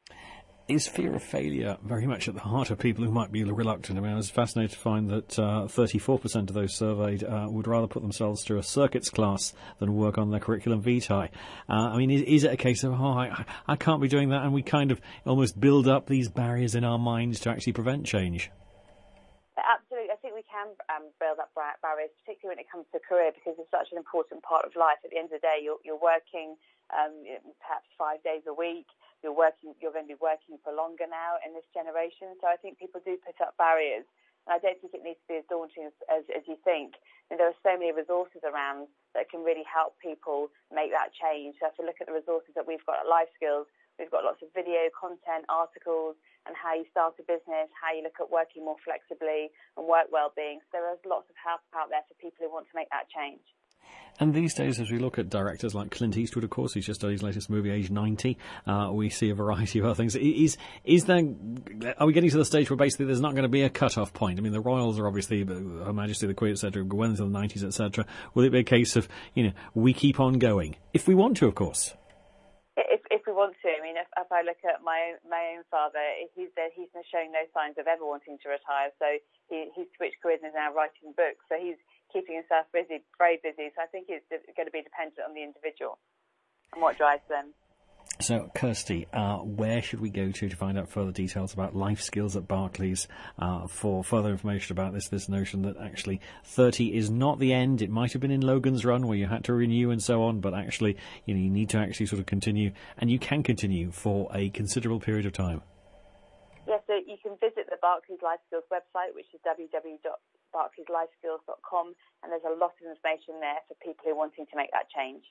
Is fear of failure very much at the heart of people who might be reluctant? I mean, I was fascinated to find that uh, thirty-four percent of those surveyed uh, would rather put themselves through a circuits class than work on their curriculum vitae. Uh, I mean, is, is it a case of, oh, I, I can't be doing that, and we kind of almost build up these barriers in our minds to actually prevent change? Absolutely. I think we can um, build up barriers, particularly when it comes to career, because it's such an important part of life. At the end of the day, you're, you're working um, perhaps five days a week. You're working. You're going to be working for longer now in this generation. So I think people do put up barriers, and I don't think it needs to be as daunting as, as, as you think. And there are so many resources around that can really help people make that change. So if you look at the resources that we've got at Life Skills, we've got lots of video content, articles, and how you start a business, how you look at working more flexibly and work well-being. So there's lots of help out there for people who want to make that change. And these days, as we look at directors like Clint Eastwood, of course, he's just done his latest movie, Age ninety, uh, we see a variety of other things. Is is there, are we getting to the stage where basically there's not going to be a cut-off point? I mean, the royals are obviously, Her Majesty the Queen, et cetera, go into the nineties, et cetera. Will it be a case of, you know, we keep on going? If we want to, of course. If, if we want to, I mean, if, if I look at my my own father, he's he's showing no signs of ever wanting to retire. So he he's switched careers and is now writing books. So he's keeping himself busy, very busy. So I think it's going to be dependent on the individual and what drives them. So, Kirsty, uh, where should we go to to find out further details about Life Skills at Barclays, uh, for further information about this this notion that actually thirty is not the end? It might have been in Logan's Run where you had to renew and so on, but actually, you know, you need to actually sort of continue, and you can continue for a considerable period of time. Yes, so you can visit the Barclays Life Skills website, which is w w w dot barclays life skills dot com, and there's a lot of information there for people who are wanting to make that change.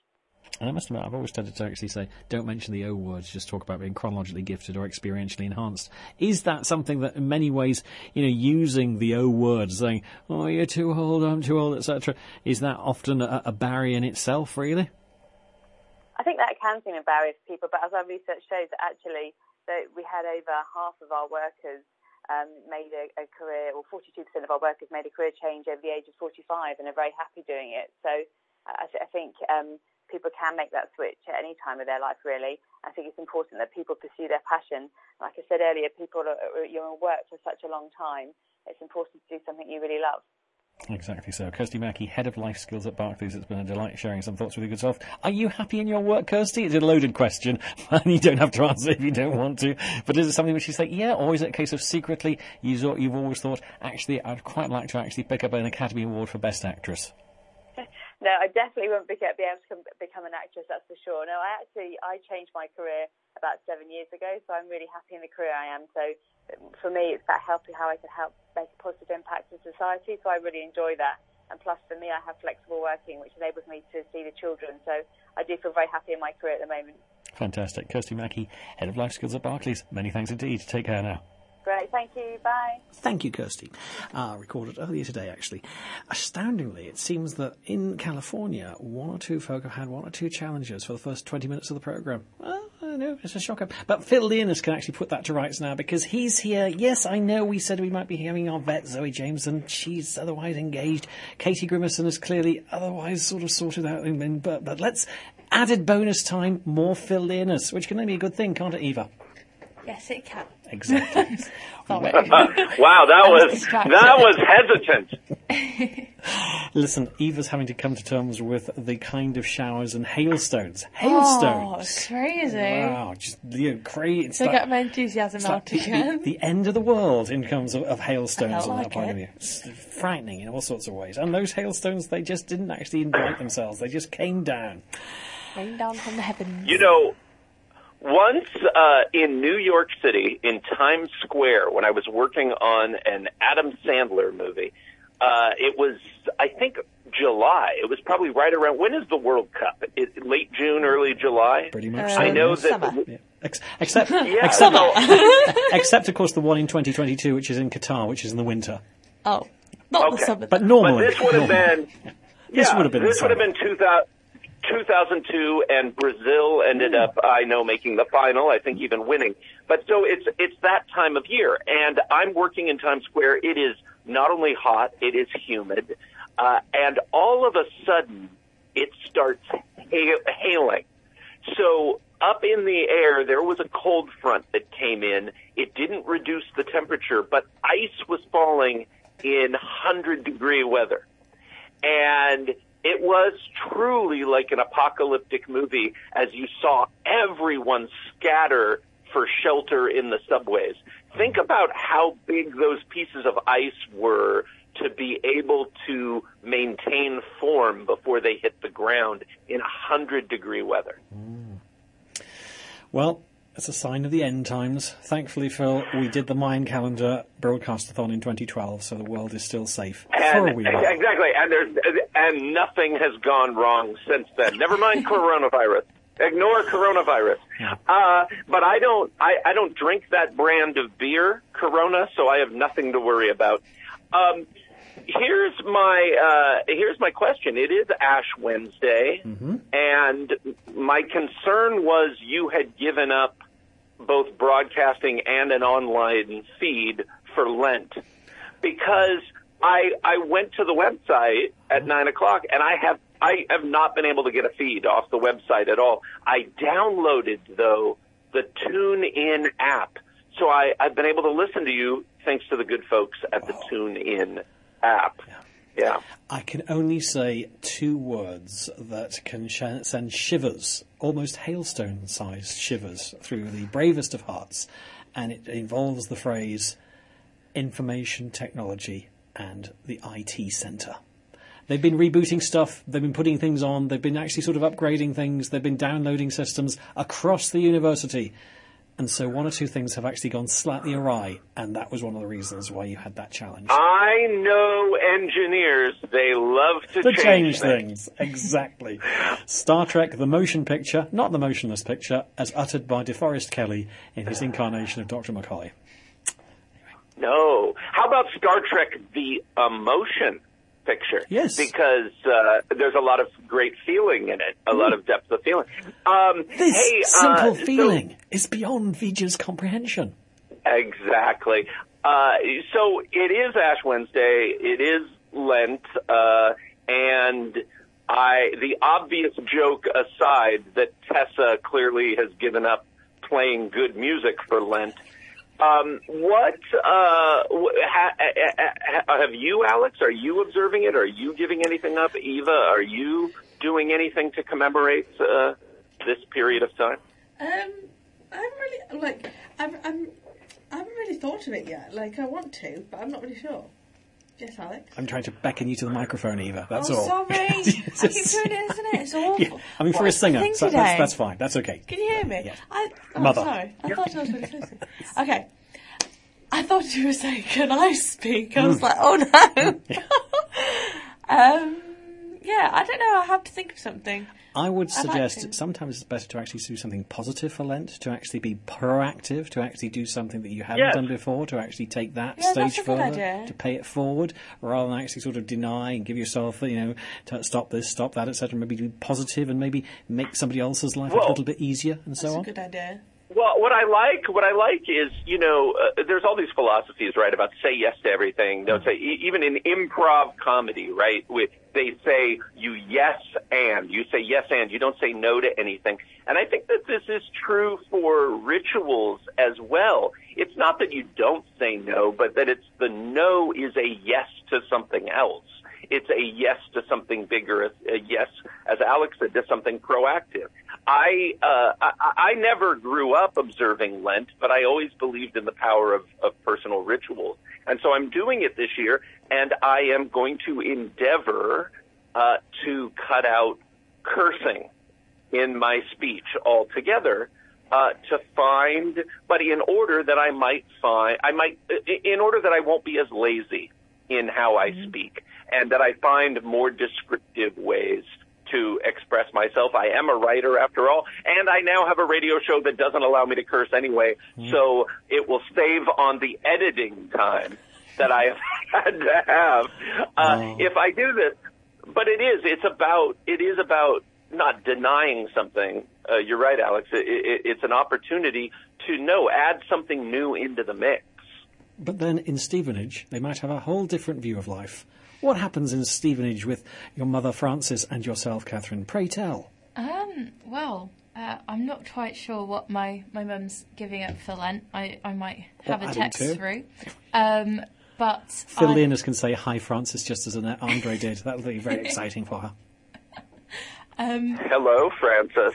And I must admit, I've always tended to actually say, don't mention the O words, just talk about being chronologically gifted or experientially enhanced. Is that something that in many ways, you know, using the O words, saying, oh, you're too old, I'm too old, et cetera, is that often a, a barrier in itself, really? I think that can seem a barrier for people, but as our research shows, that actually that we had over half of our workers um, made a, a career, or forty-two percent of our workers made a career change over the age of forty-five and are very happy doing it. So uh, I, th- I think um, people can make that switch at any time of their life, really. I think it's important that people pursue their passion. Like I said earlier, people are, you're in work for such a long time. It's important to do something you really love. Exactly so. Kirsty Mackey, Head of Life Skills at Barclays. It's been a delight sharing some thoughts with you good self. Are you happy in your work, Kirsty? It's a loaded question, and you don't have to answer if you don't want to. But is it something which you say, yeah, or is it a case of secretly you've always thought, actually, I'd quite like to actually pick up an Academy Award for Best Actress? No, I definitely won't be, be able to become an actress, that's for sure. No, I actually, I changed my career about seven years ago, so I'm really happy in the career I am. So for me, it's about helping how I can help make a positive impact in society, so I really enjoy that. And plus, for me, I have flexible working, which enables me to see the children, so I do feel very happy in my career at the moment. Fantastic. Kirsty Mackey, Head of Life Skills at Barclays. Many thanks indeed. Take care now. Great, thank you, bye. Thank you, Kirsty. Uh, recorded earlier today, actually. Astoundingly, it seems that in California, one or two folk have had one or two challenges for the first twenty minutes of the programme. Well, I know, it's a shocker. But Phil Leonard can actually put that to rights now, because he's here. Yes, I know we said we might be having our vet, Zoe Jameson. She's otherwise engaged. Katie Grimmerson is clearly otherwise sort of sorted out. But, but let's, added bonus time, more Phil Leonard, which can only be a good thing, can't it, Eva? Yes, it can. Exactly. Wow, that was that was hesitant. Listen, Eva's having to come to terms with the kind of showers and hailstones. Hailstones. Oh, crazy. Wow, just you know, crazy. It's to like, get my enthusiasm out like again. The, the end of the world in terms of, of hailstones on like that point it. of view. It's frightening in all sorts of ways. And those hailstones, they just didn't actually invite themselves. They just came down. Rain down from the heavens. You know, once uh, in New York City, in Times Square, when I was working on an Adam Sandler movie, uh, it was, I think, July. It was probably right around, when is the World Cup? It, late June, early July? Pretty much. Uh, I know that. Summer. Yeah. Ex- except, yeah, except, so, except, of course, the one in twenty twenty-two, which is in Qatar, which is in the winter. Oh, not okay. the summer. But normally. But this would have been. Yeah. This yeah, would have been. This would have been two thousand. two thousand two, and Brazil ended up, I know, making the final, I think even winning. But so it's it's that time of year, and I'm working in Times Square. It is not only hot, it is humid, uh, and all of a sudden, it starts hail- hailing. So up in the air, there was a cold front that came in. It didn't reduce the temperature, but ice was falling in one hundred degree weather. And it was truly like an apocalyptic movie as you saw everyone scatter for shelter in the subways. Think about how big those pieces of ice were to be able to maintain form before they hit the ground in one hundred degree weather. Mm. Well, it's a sign of the end times. Thankfully, Phil, we did the Mayan calendar broadcast-a-thon in twenty twelve, so the world is still safe. And, for a wee while. Exactly, and there's and nothing has gone wrong since then. Never mind coronavirus. Ignore coronavirus. Yeah. Uh, but I don't, I, I don't drink that brand of beer, Corona, so I have nothing to worry about. Um, here's my, uh, here's my question. It is Ash Wednesday, mm-hmm. and my concern was you had given up both broadcasting and an online feed for Lent, because I, I went to the website at nine o'clock and I have, I have not been able to get a feed off the website at all. I downloaded, though, the TuneIn app. So I, I've been able to listen to you thanks to the good folks at the TuneIn app. Yeah. Yeah. I can only say two words that can sh- send shivers, almost hailstone-sized shivers, through the bravest of hearts. And it involves the phrase information technology and the I T centre. They've been rebooting stuff, they've been putting things on, they've been actually sort of upgrading things, they've been downloading systems across the university. And so one or two things have actually gone slightly awry, and that was one of the reasons why you had that challenge. I know engineers, they love to, to change, change things. things. Exactly. Star Trek, the motion picture, not the motionless picture, as uttered by DeForest Kelley in his incarnation of Doctor McCoy. No. How about Star Trek, the emotion picture? Yes. Because uh, there's a lot of great feeling in it, a mm. lot of depth of feeling. Um, this hey, simple uh, feeling so, is beyond Vijay's comprehension. Exactly. Uh, so it is Ash Wednesday, it is Lent, uh, and I, the obvious joke aside that Tessa clearly has given up playing good music for Lent, Um, what, uh, ha, ha, have you, Alex? Are you observing it? Are you giving anything up? Eva, are you doing anything to commemorate, uh, this period of time? Um, I'm really, like, I'm, I'm, I haven't really thought of it yet. Like, I want to, but I'm not really sure. Yes, Alex? I'm trying to beckon you to the microphone, Eva. That's oh, all. sorry. I keep doing it, isn't it? It's awful. Yeah. I mean, what for a singer, thing so today? that's, that's fine. That's okay. Can you hear me? Yes. I, oh, Mother. sorry. I thought I was really close. Okay. I thought you were saying, can I speak? I was Mm. like, oh no. um, yeah, I don't know. I have to think of something. I would I'd like suggest to. sometimes it's better to actually do something positive for Lent, to actually be proactive, to actually do something that you haven't Yes. done before, to actually take that Yeah, stage that's a good further, idea. to pay it forward, rather than actually sort of deny and give yourself, you know, to stop this, stop that, et cetera. Maybe be positive and maybe make somebody else's life Well, a little bit easier and so That's on. a good idea. Well, what I like, what I like is, you know, uh, there's all these philosophies, right, about say yes to everything. Don't say, e- even in improv comedy, right, with, they say you yes and, you say yes and, you don't say no to anything. And I think that this is true for rituals as well. It's not that you don't say no, but that it's the no is a yes to something else. It's a yes to something bigger, a, a yes, as Alex said, to something proactive. I, uh, I I never grew up observing Lent, but I always believed in the power of, of personal rituals. And so I'm doing it this year, and I am going to endeavor uh, to cut out cursing in my speech altogether, uh, to find, but in order that I might find, I might, in order that I won't be as lazy in how I mm-hmm. speak, and that I find more descriptive ways to express myself. I am a writer after all, and I now have a radio show that doesn't allow me to curse anyway, mm. so it will save on the editing time that I have had to have uh, oh. if I do this. But it is, it's about, it is about not denying something. Uh, you're right, Alex. It, it, it's an opportunity to know, add something new into the mix. But then in Stevenage, they might have a whole different view of life. What happens in Stevenage with your mother Frances and yourself, Catherine? Pray tell. Um, well, uh, I'm not quite sure what my, my mum's giving up for Lent. I, I might have Or a adding text to. through. Um, but Phil I... Leonis can say hi, Frances, just as Andre did. That'll be very exciting for her. Um, Hello, Frances.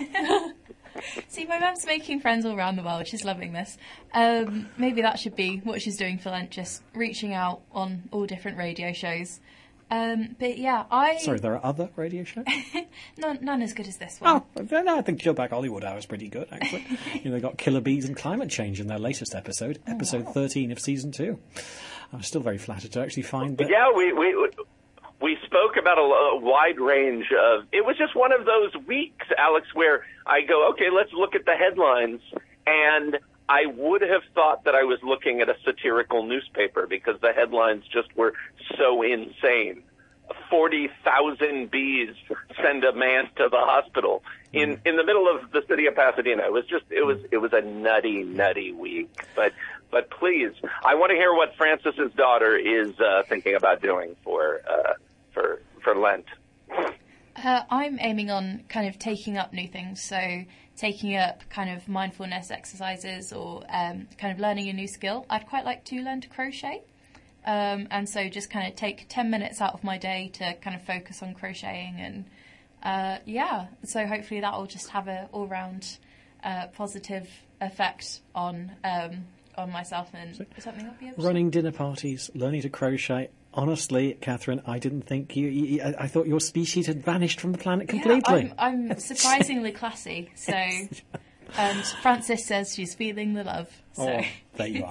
See, my mum's making friends all around the world. She's loving this. Um, maybe that should be what she's doing for Lent, just reaching out on all different radio shows. Um, but yeah, I... Sorry, there are other radio shows? none, none as good as this one. Oh, no, I think Joe Back Hollywood Hour is pretty good, actually. You know, they got Killer Bees and Climate Change in their latest episode, Oh, episode wow. thirteen of season two. I'm still very flattered to actually find that... Yeah, we... we We spoke about a, a wide range of, it was just one of those weeks, Alex, where I go, okay, let's look at the headlines. And I would have thought that I was looking at a satirical newspaper because the headlines just were so insane. forty thousand bees send a man to the hospital in, in the middle of the city of Pasadena. It was just, it was, it was a nutty, nutty week. But, but please, I want to hear what Frances's daughter is, uh, thinking about doing for, uh, for, for Lent. Uh, I'm aiming on kind of taking up new things, so taking up kind of mindfulness exercises or um, kind of learning a new skill. I'd quite like to learn to crochet, um, and so just kind of take ten minutes out of my day to kind of focus on crocheting, and uh, yeah, so hopefully that will just have a all-round uh, positive effect on um, on myself and so, something I'll be able to... Running dinner parties, learning to crochet. Honestly, Catherine, I didn't think you, you... I thought your species had vanished from the planet completely. Yeah, I'm, I'm surprisingly classy, so And Frances says she's feeling the love. So. Oh, there you are.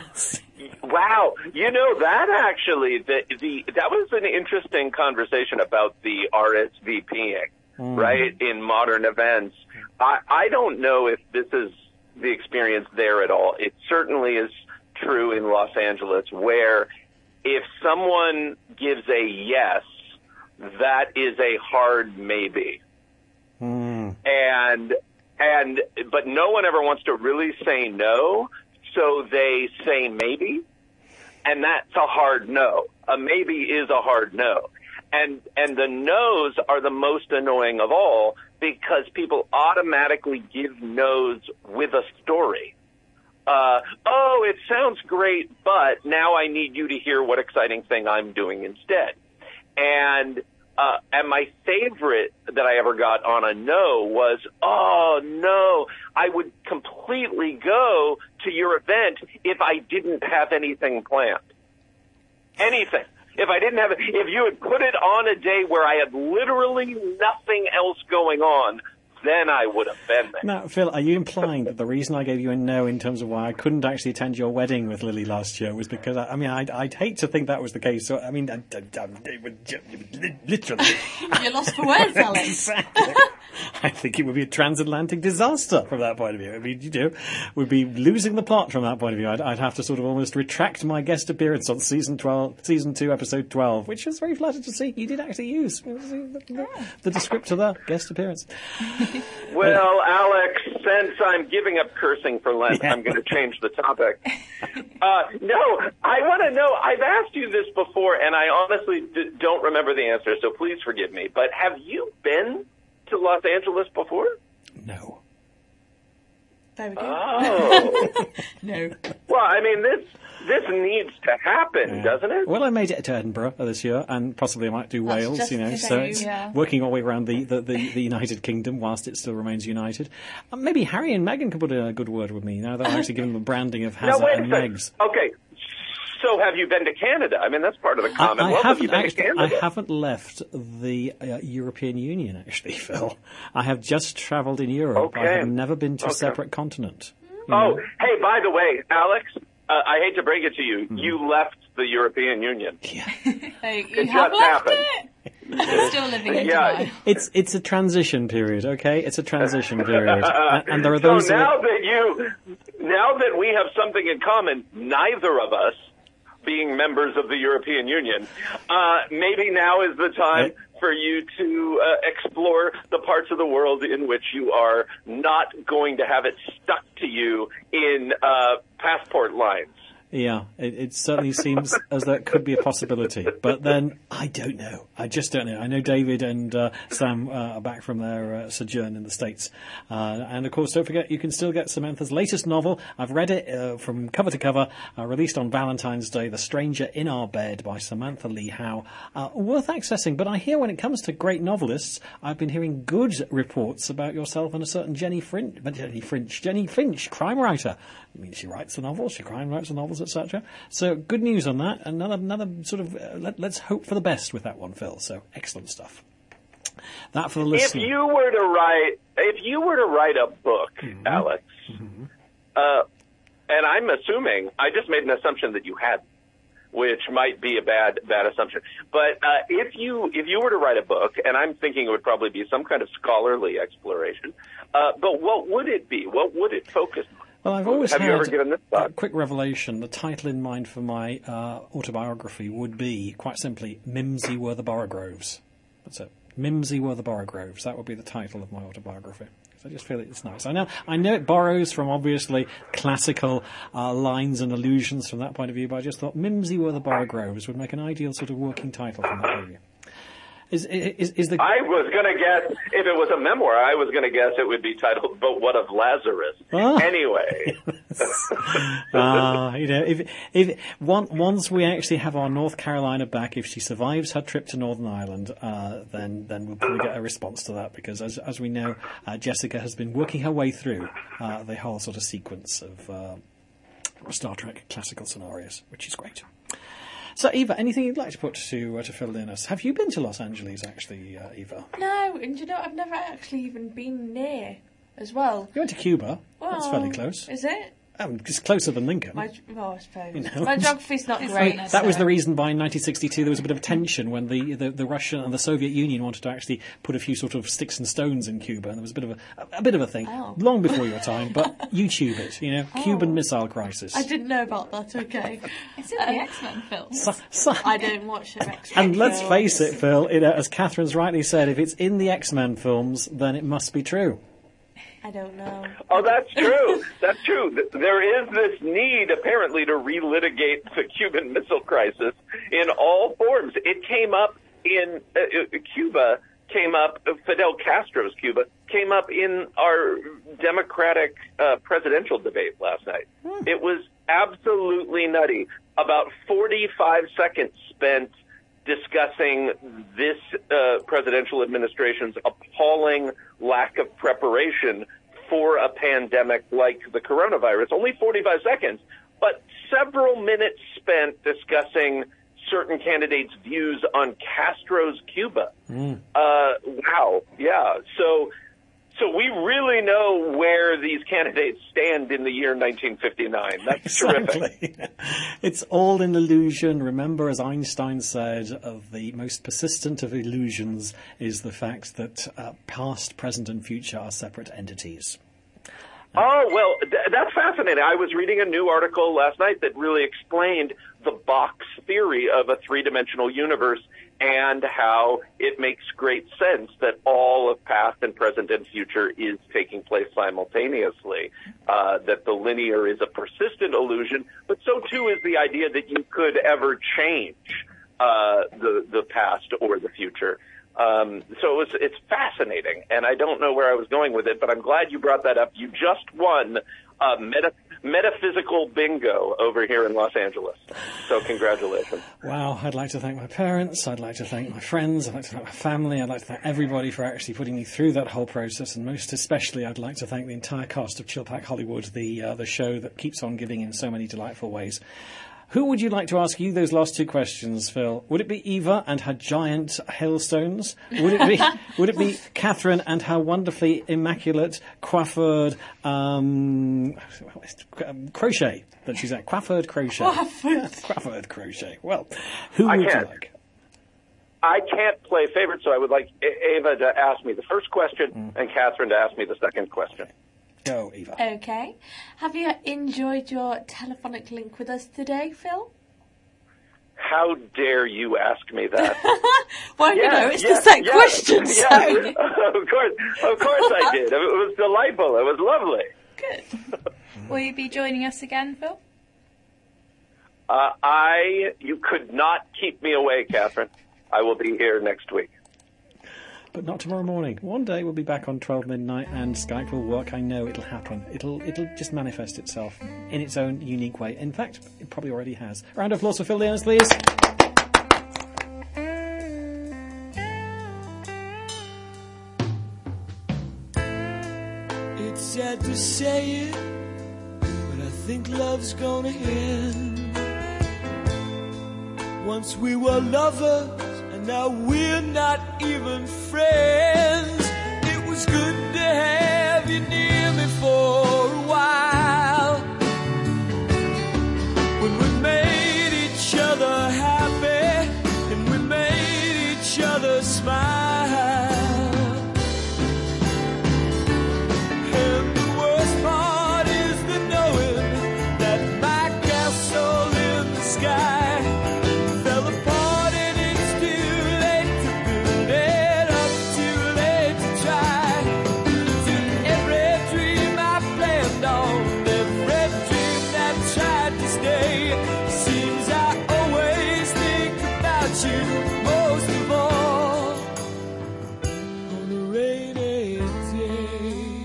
Wow, you know that actually the the that was an interesting conversation about the R S V P ing, mm. right, in modern events. I I don't know if this is the experience there at all. It certainly is true in Los Angeles, where if someone gives a yes, that is a hard maybe. Mm. And and but no one ever wants to really say no, so they say maybe, and that's a hard no. A maybe is a hard no. And and the no's are the most annoying of all because people automatically give no's with a story. Uh, oh, it sounds great, but now I need you to hear what exciting thing I'm doing instead. And uh, and my favorite that I ever got on a no was, oh, no, I would completely go to your event if I didn't have anything planned. Anything. If I didn't have it, if you had put it on a day where I had literally nothing else going on, then I would have been there. Now, Phil, are you implying that the reason I gave you a no in terms of why I couldn't actually attend your wedding with Lily last year was because, I, I mean, I'd, I'd hate to think that was the case. So, I mean, I, I, I, it would ju- literally. You're lost for words, Alex. Exactly. I think it would be a transatlantic disaster from that point of view. I mean, you know, we'd be losing the plot from that point of view. I'd, I'd have to sort of almost retract my guest appearance on season twelve, season two, episode twelve, which was very flattered to see. You did actually use the, the, the descriptor there, guest appearance. Well, Alex, since I'm giving up cursing for Lent, yeah. I'm going to change the topic. Uh, no, I want to know, I've asked you this before, and I honestly d- don't remember the answer, so please forgive me, but have you been to Los Angeles before? No. There we go. Oh. No. Well, I mean, this this needs to happen, Yeah. doesn't it? Well, I made it to Edinburgh this year, and possibly I might do That's Wales, just you know, the so same, it's yeah. working all the way around the, the, the, the United Kingdom whilst it still remains united. Uh, maybe Harry and Meghan could put in a good word with me now that I'm actually giving them the branding of No, Hazza wait a and second. Megs. Okay, so have you been to Canada? I mean, that's part of the I, Commonwealth. I Have you haven't been actually. to I Canada? haven't left the uh, European Union, actually, Phil. I have just travelled in Europe. I Okay. have never been to a Okay. separate continent. you Oh, know. hey, by the way, Alex, uh, I hate to break it to you, Mm-hmm. you left the European Union. Hey, you It have just left happened. it. Still living in Yeah. Dubai. It's it's a transition period, okay? It's a transition period, and, and there are so those. now who- that you, now that we have something in common, neither of us being members of the European Union, uh, maybe now is the time for you to uh, explore the parts of the world in which you are not going to have it stuck to you in uh, passport lines. Yeah, it, it certainly seems as though it could be a possibility. But then, I don't know. I just don't know. I know David and uh, Sam uh, are back from their uh, sojourn in the States. Uh, and, of course, don't forget, you can still get Samantha's latest novel. I've read it uh, from cover to cover, uh, released on Valentine's Day, The Stranger in Our Bed by Samantha Lee Howe. Uh, worth accessing. But I hear when it comes to great novelists, I've been hearing good reports about yourself and a certain Jenny Finch, Jenny Finch, Jenny Finch, crime writer. I mean, she writes the novels, she crime writes the novels, et cetera. So good news on that. Another, another sort of uh, let, let's hope for the best with that one, Phil. So excellent stuff. That for the If listener. you were to write, if you were to write a book, Mm-hmm. Alex, uh, and I'm assuming, I just made an assumption that you had, which might be a bad bad assumption. But uh, if you if you were to write a book, and I'm thinking it would probably be some kind of scholarly exploration, uh, but what would it be? What would it focus on? Well, I've always Have had you ever given this thought? a quick revelation. The title in mind for my uh, autobiography would be, quite simply, Mimsy Were the Borogroves. That's it. Mimsy Were the Borogroves. That would be the title of my autobiography. I just feel it's nice. I know, I know it borrows from obviously classical uh, lines and allusions from that point of view, but I just thought Mimsy Were the Borogroves would make an ideal sort of working title from that point of view. Is, is, is the... I was going to guess, if it was a memoir, I was going to guess it would be titled, But What of Lazarus? Ah. Anyway. uh, you know, if, if one, once we actually have our North Carolina back, if she survives her trip to Northern Ireland, uh, then then we'll probably get a response to that, because as as we know, uh, Jessica has been working her way through uh, the whole sort of sequence of uh, Star Trek classical scenarios, which is great. So, Eva, anything you'd like to put to uh, to fill in us? Have you been to Los Angeles, actually, uh, Eva? No, and you know, I've never actually even been near as well. You went to Cuba. Well, That's fairly close. Is it? Um, it's closer than Lincoln. My, well, I suppose. You know. My geography's not I great. mean, so. that was the reason why in nineteen sixty-two there was a bit of tension when the, the, the Russia and the Soviet Union wanted to actually put a few sort of sticks and stones in Cuba, and there was a bit of a, a, a bit of a thing Oh. long before your time. But YouTube it, you know, Oh. Cuban Missile Crisis. I didn't know about that, okay. It's in the X-Men films. So, so, I don't watch the X-Men and let's films. face it, Phil, you know, as Catherine's rightly said, if it's in the X-Men films, then it must be true. I don't know. Oh, that's true. That's true. Th- There is this need, apparently, to relitigate the Cuban Missile Crisis in all forms. It came up in uh, uh, Cuba, came up, uh, Fidel Castro's Cuba, came up in our Democratic uh, presidential debate last night. Hmm. It was absolutely nutty. About forty-five seconds spent discussing this uh, presidential administration's appalling lack of preparation for a pandemic like the coronavirus. Only forty-five seconds, but several minutes spent discussing certain candidates' views on Castro's Cuba. Mm. Uh, wow, yeah. So, so we really know where these candidates stand in the year nineteen fifty-nine. That's terrific. Exactly. It's all an illusion. Remember, as Einstein said, of the most persistent of illusions is the fact that uh, past, present, and future are separate entities. Oh, well, th- that's fascinating. I was reading a new article last night that really explained the box theory of a three-dimensional universe and how it makes great sense that all of past and present and future is taking place simultaneously, uh, that the linear is a persistent illusion, but so too is the idea that you could ever change uh, the, the past or the future. Um, so it was, it's fascinating, and I don't know where I was going with it, but I'm glad you brought that up. You just won a meta, metaphysical bingo over here in Los Angeles. So congratulations. Wow, I'd like to thank my parents, I'd like to thank my friends, I'd like to thank my family, I'd like to thank everybody for actually putting me through that whole process, and most especially I'd like to thank the entire cast of Chillpack Hollywood, the, uh, the show that keeps on giving in so many delightful ways. Who would you like to ask you those last two questions, Phil? Would it be Eva and her giant hailstones? Would it be would it be Catherine and her wonderfully immaculate coiffured um, crochet that she's at? Coiffured crochet. Coiffured. Coiffured crochet. Well, who I would can't. you like? I can't play favorite, so I would like A- Ava to ask me the first question and Catherine to ask me the second question. Go, Eva. Okay. Have you enjoyed your telephonic link with us today, Phil? How dare you ask me that? Well, you Yes, know, it's yes, the set yes, question, so... yes. Of course, of course I did. It was delightful. It was lovely. Good. Will you be joining us again, Phil? Uh, I, you could not keep me away, Catherine. I will be here next week. But not tomorrow morning. One day we'll be back on twelve midnight and Skype will work. I know it'll happen. It'll it'll just manifest itself in its own unique way. In fact, it probably already has. Round of applause for Phil Leonard, please. It's sad to say it, but I think love's gonna end. Once we were lovers, and now we're not even friends. It was good to have you near me for a while, when we made each other happy, and we made each other smile. And the worst part is the knowing that my castle in the sky fell apart, and it's too late to build it up, too late to try. To every dream I planned on, every dream that tried to stay, seems I always think about you most of all on a rainy day.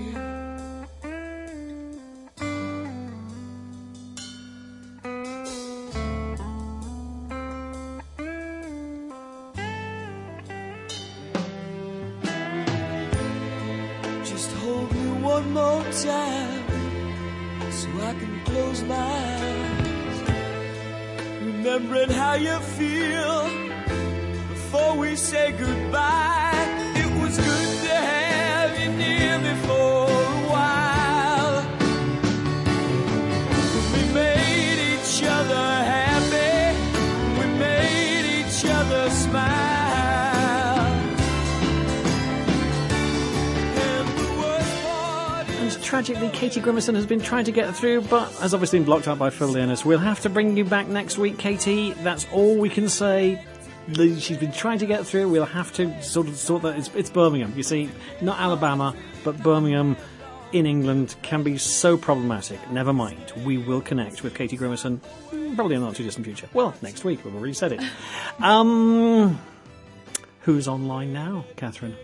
Just hold me one more time so I can close my eyes, remembering how you feel before we say goodbye. It was good to have you near me for a tragically, Katie Grimmerson has been trying to get through, but has obviously been blocked up by Phil Leonis. We'll have to bring you back next week, Katie. That's all we can say. She's been trying to get through. We'll have to sort of sort that. It's, it's Birmingham, you see, not Alabama, but Birmingham in England can be so problematic. Never mind. We will connect with Katie Grimmerson, probably in the not too distant future. Well, next week. We've already said it. Um, who's online now, Catherine?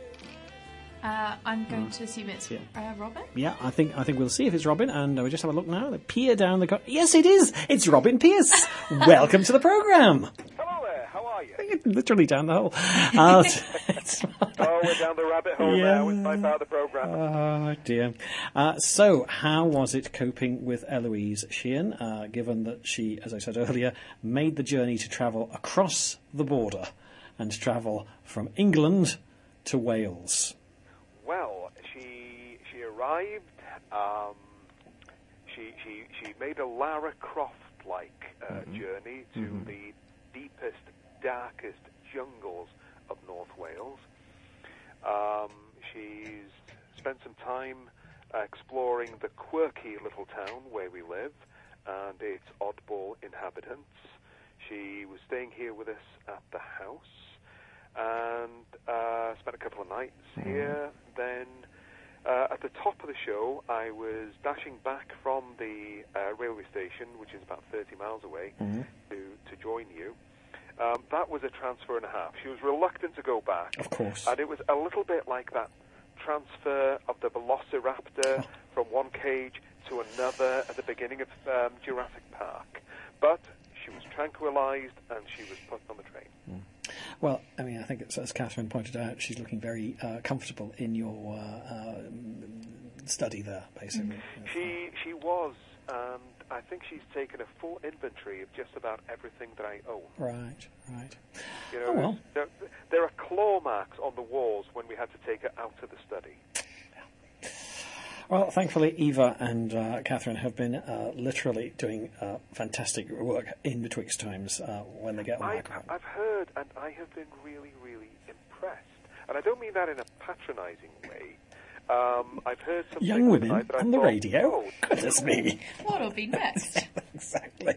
Uh, I'm going to assume it's Yeah. uh, Robin. Yeah, I think I think we'll see if it's Robin, and we'll just have a look now. They peer down the... Co- yes, it is! It's Robin Pierce! Welcome to the programme! Hello there, how are you? Literally down the hole. Uh, it's- Oh, we're down the rabbit hole Yeah. now. It's my part of the programme. Oh, dear. Uh, so, how was it coping with Eloise Sheehan, uh, given that she, as I said earlier, made the journey to travel across the border and to travel from England to Wales? Well, she she arrived. Um, she she she made a Lara Croft-like uh, Mm-hmm. journey to Mhm. the deepest, darkest jungles of North Wales. Um, she's spent some time uh, exploring the quirky little town where we live and its oddball inhabitants. She was staying here with us at the house and uh, spent a couple of nights here. Then uh, at the top of the show, I was dashing back from the uh, railway station, which is about thirty miles away, Mhm. to, to join you. Um, that was a transfer and a half. She was reluctant to go back. Of course. And it was a little bit like that transfer of the Velociraptor from one cage to another at the beginning of um, Jurassic Park. But she was tranquilized and she was put on the train. Well, I mean, I think it's, as Catherine pointed out, she's looking very uh, comfortable in your uh, uh, study there, basically. She she was, and I think she's taken a full inventory of just about everything that I own. Right, right. You know, Oh, well. there, there are claw marks on the walls when we had to take her out of the study. Well, thankfully, Eva and uh, Catherine have been uh, literally doing uh, fantastic work in betwixt times uh, when they get on the I've, microphone. I've heard, and I have been really, really impressed. And I don't mean that in a patronising way. Um, I've heard some Young things women tonight that I on the thought, radio. Oh, Goodness me. What'll be next? Exactly.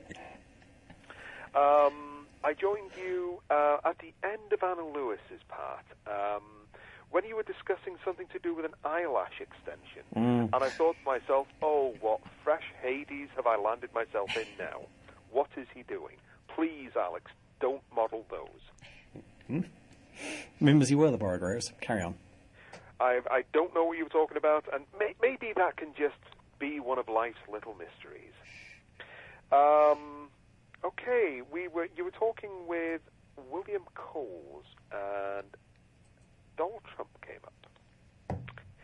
Um, I joined you uh, at the end of Anna Lewis's part um, when you were discussing something to do with an eyelash extension. Mm. And I thought to myself, oh, what fresh Hades have I landed myself in now? What is he doing? Please, Alex, don't model those. Hmm? Remember, you were the Borrowed Rose. Carry on. I, I don't know what you were talking about, and may, maybe that can just be one of life's little mysteries. Um, okay, we were you were talking with William Coles, and Donald Trump came up,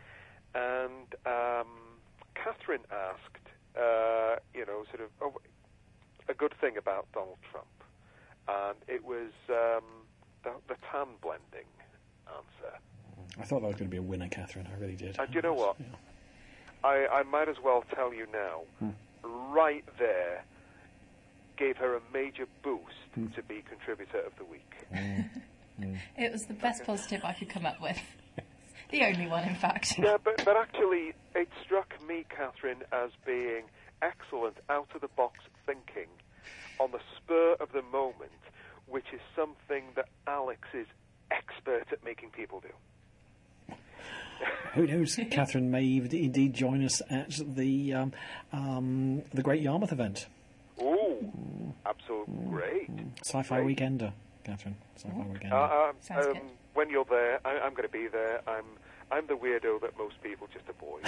and um, Catherine asked, uh, you know, sort of oh, a good thing about Donald Trump, and it was um, the, the tan blending answer. I thought that was going to be a winner, Catherine. I really did. And you know what? I, I might as well tell you now, Hmm. right there, gave her a major boost Hmm. to be Contributor of the Week. It was the best positive I could come up with. The only one, in fact. Yeah, but, but actually, it struck me, Catherine, as being excellent, out-of-the-box thinking on the spur of the moment, which is something that Alex is expert at making people do. Who knows? Catherine may even- indeed join us at the um, um, the Great Yarmouth event. Ooh, absolutely great. Sci-fi Weekender, Catherine. Sci-fi Weekender. Uh, um, Sounds um, good. when you're there, I, I'm going to be there. I'm I'm the weirdo that most people just avoid.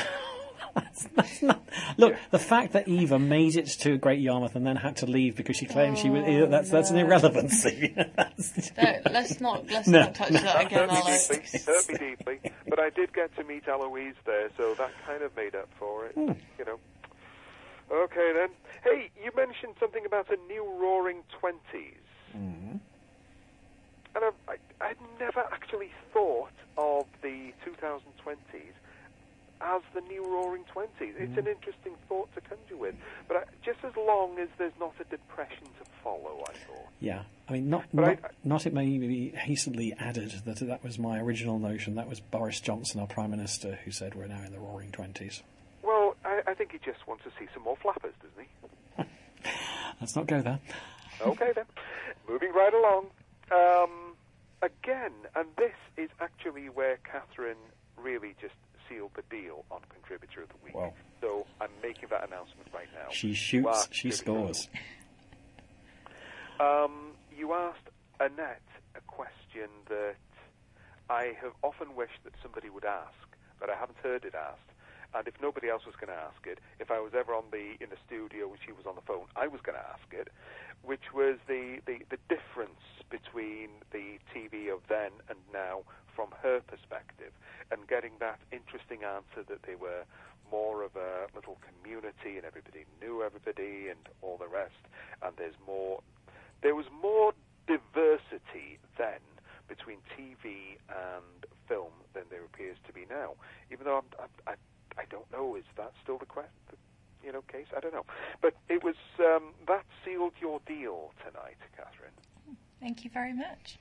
Look, the fact that Eva made it to Great Yarmouth and then had to leave because she claimed she was that's that's an irrelevancy. That's- No, let's not let's No, not touch no. that again, hurt me Alex. deeply, hurt me deeply. But I did get to meet Eloise there, so that kind of made up for it. Hmm. You know. Okay then. Hey, you mentioned something about a new Roaring Twenties, Mm-hmm. and I've, I I'd never actually thought of the two thousand twenties as the new Roaring Twenties. It's Mm. an interesting thought to conjure with. But I, just as long as there's not a depression to follow, I thought. Yeah, I mean, not But not, I- not it may be hastily added that that was my original notion. That was Boris Johnson, our Prime Minister, who said we're now in the Roaring Twenties. Well, I, I think he just wants to see some more flappers, doesn't he? Let's not go there. Okay then. Moving right along. Um, again, and this is actually where Catherine really just sealed the deal on Contributor of the Week. Wow. So I'm making that announcement right now. She You shoots, are she Contributor of scores. the Week. Um, you asked Annette a question that I have often wished that somebody would ask, but I haven't heard it asked. And if nobody else was going to ask it, if I was ever on the in the studio when she was on the phone, I was going to ask it, which was the, the, the difference between the T V of then and now from her perspective, and getting that interesting answer that they were more of a little community and everybody knew everybody and all the rest, and there's more, there was more diversity then between T V and film than there appears to be now. Even though I'm, I, I, I don't know, is that still the question? You know, case? I don't know. But it was, um, that sealed your deal tonight, Catherine. Thank you very much.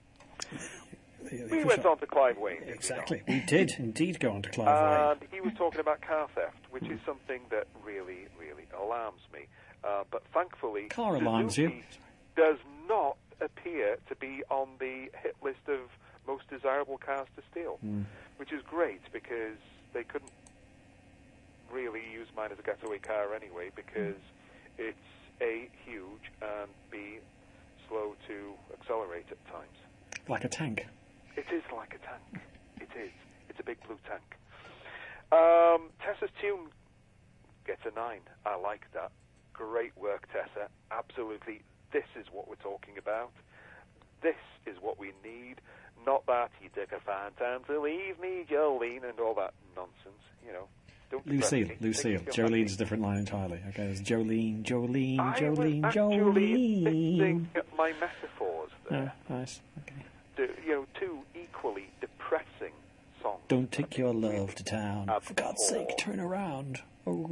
We went on to Clive Wayne. Exactly, we did indeed go on to Clive Wayne. And he was talking about car theft, which is something that really, really alarms me. Uh, but thankfully, Car alarms you. Suzuki does not appear to be on the hit list of most desirable cars to steal, Mm. which is great because they couldn't really use mine as a getaway car anyway, because it's A, huge, and B, slow to accelerate at times. Like a tank. It is like a tank. It is. It's a big blue tank. Um, Tessa's tune gets a nine. I like that. Great work, Tessa. Absolutely. This is what we're talking about. This is what we need. Not that you took a fine time to leave me, Jolene, and all that nonsense. You know. Don't Lucille, depress me. Lucille. Make me feel Jolene's a different line entirely. Okay, there's Jolene, Jolene, I Jolene, was actually Jolene. fixing my metaphors there. Oh, nice. Okay. The, you know, two equally depressing songs. Don't take your love to town. For God's sake, turn around. Oh,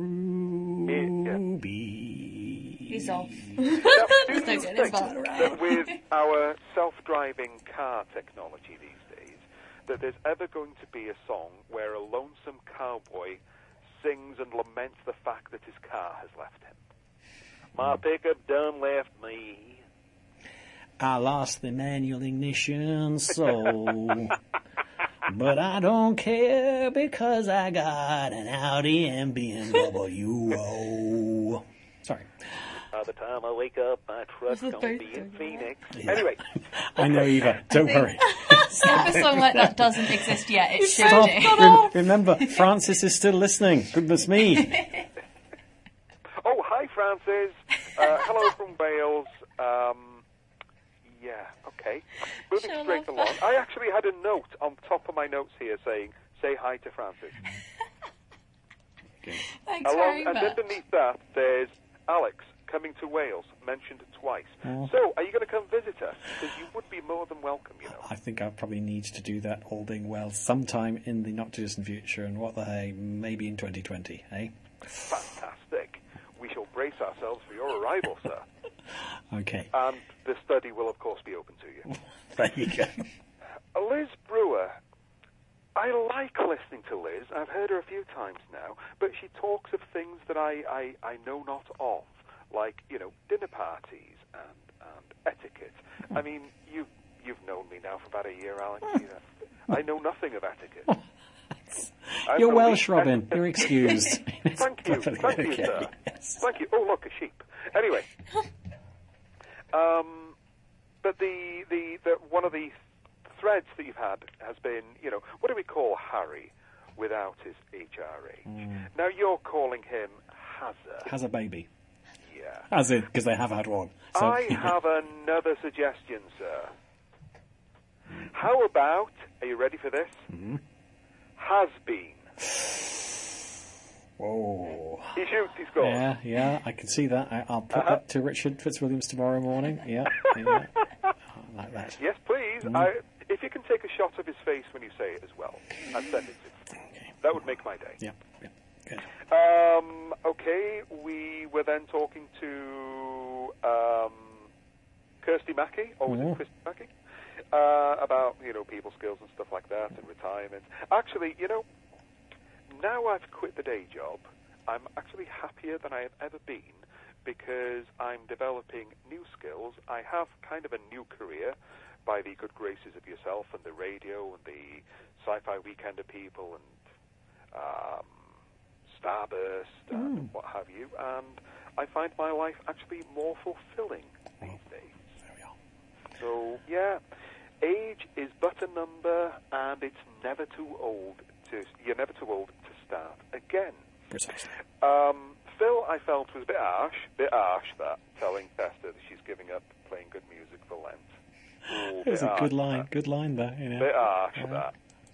Ruby. He's off. Now, do It's no you good, think it's fine. that with our self-driving car technology these days, that there's ever going to be a song where a lonesome cowboy sings and laments the fact that his car has left him? My pickup done left me. I lost the manual ignition, so... But I don't care because I got an Audi and B M W. Oh. Sorry. By the time I wake up, my truck's going to be in Phoenix. Yeah. Anyway. I know, Eva. Don't worry. If a song like that doesn't exist yet, it should Stop. do. Rem- remember, Francis is still listening. Goodness me. Oh, hi, Francis. Uh, hello from Wales. Um, yeah, okay. Moving Sure straight love along. that. I actually had a note on top of my notes here saying, say hi to Francis. Thanks Along, very and much. underneath that, there's Alex coming to Wales, mentioned twice. Oh. So, are you going to come visit her? Because you would be more than welcome, you know. I think I probably need to do that, all being well, sometime in the not-too-distant future, and what the hey, maybe in twenty twenty, eh? Fantastic. We shall brace ourselves for your arrival, sir. Okay. And the study will, of course, be open to you. There you go. Liz Brewer, I like listening to Liz. I've heard her a few times now, but she talks of things that I, I, I know not of, like, you know, dinner parties and, and etiquette. I mean, you, you've known me now for about a year, Alex. You know, I know nothing of etiquette. I've You're no Welsh, least Robin. etiquette. You're excused. Thank you. Perfectly Thank you, okay. sir. Yes. Thank you. Oh, look, a sheep. Anyway. Um, but the, the, the one of the threads that you've had has been, you know, what do we call Harry without his H R H? Mm. Now you're calling him Hazza. Has a baby. Yeah. As in, because they have had one. So, I have another suggestion, sir. How about, are you ready for this? Mm-hmm. Has been. Whoa. He shoots, he scores. Yeah, yeah, I can see that. I, I'll put Uh-huh. that to Richard Fitzwilliams tomorrow morning. Yeah, yeah. I like that. Yes, please. Mm. I, if you can take a shot of his face when you say it as well, and send it to me. Okay. That would make my day. Yeah, yeah, good. Um, okay, we were then talking to um, Kirsty Mackey, or was Oh. it Kirsty Mackey? Uh, about, you know, people skills and stuff like that and retirement. Actually, you know, now I've quit the day job, I'm actually happier than I have ever been because I'm developing new skills. I have kind of a new career by the good graces of yourself and the radio and the Sci-Fi Weekender people and um, Starburst and Mm. what have you. And I find my life actually more fulfilling these days. There we are. So, yeah, age is but a number, and it's never too old to. You're never too old to start again. Precisely. Um, Phil, I felt was a bit harsh, bit harsh that telling Tester that she's giving up playing good music for Lent. Ooh, It was bit a harsh good for line, that. good line there, you know. Bit harsh Yeah. for that.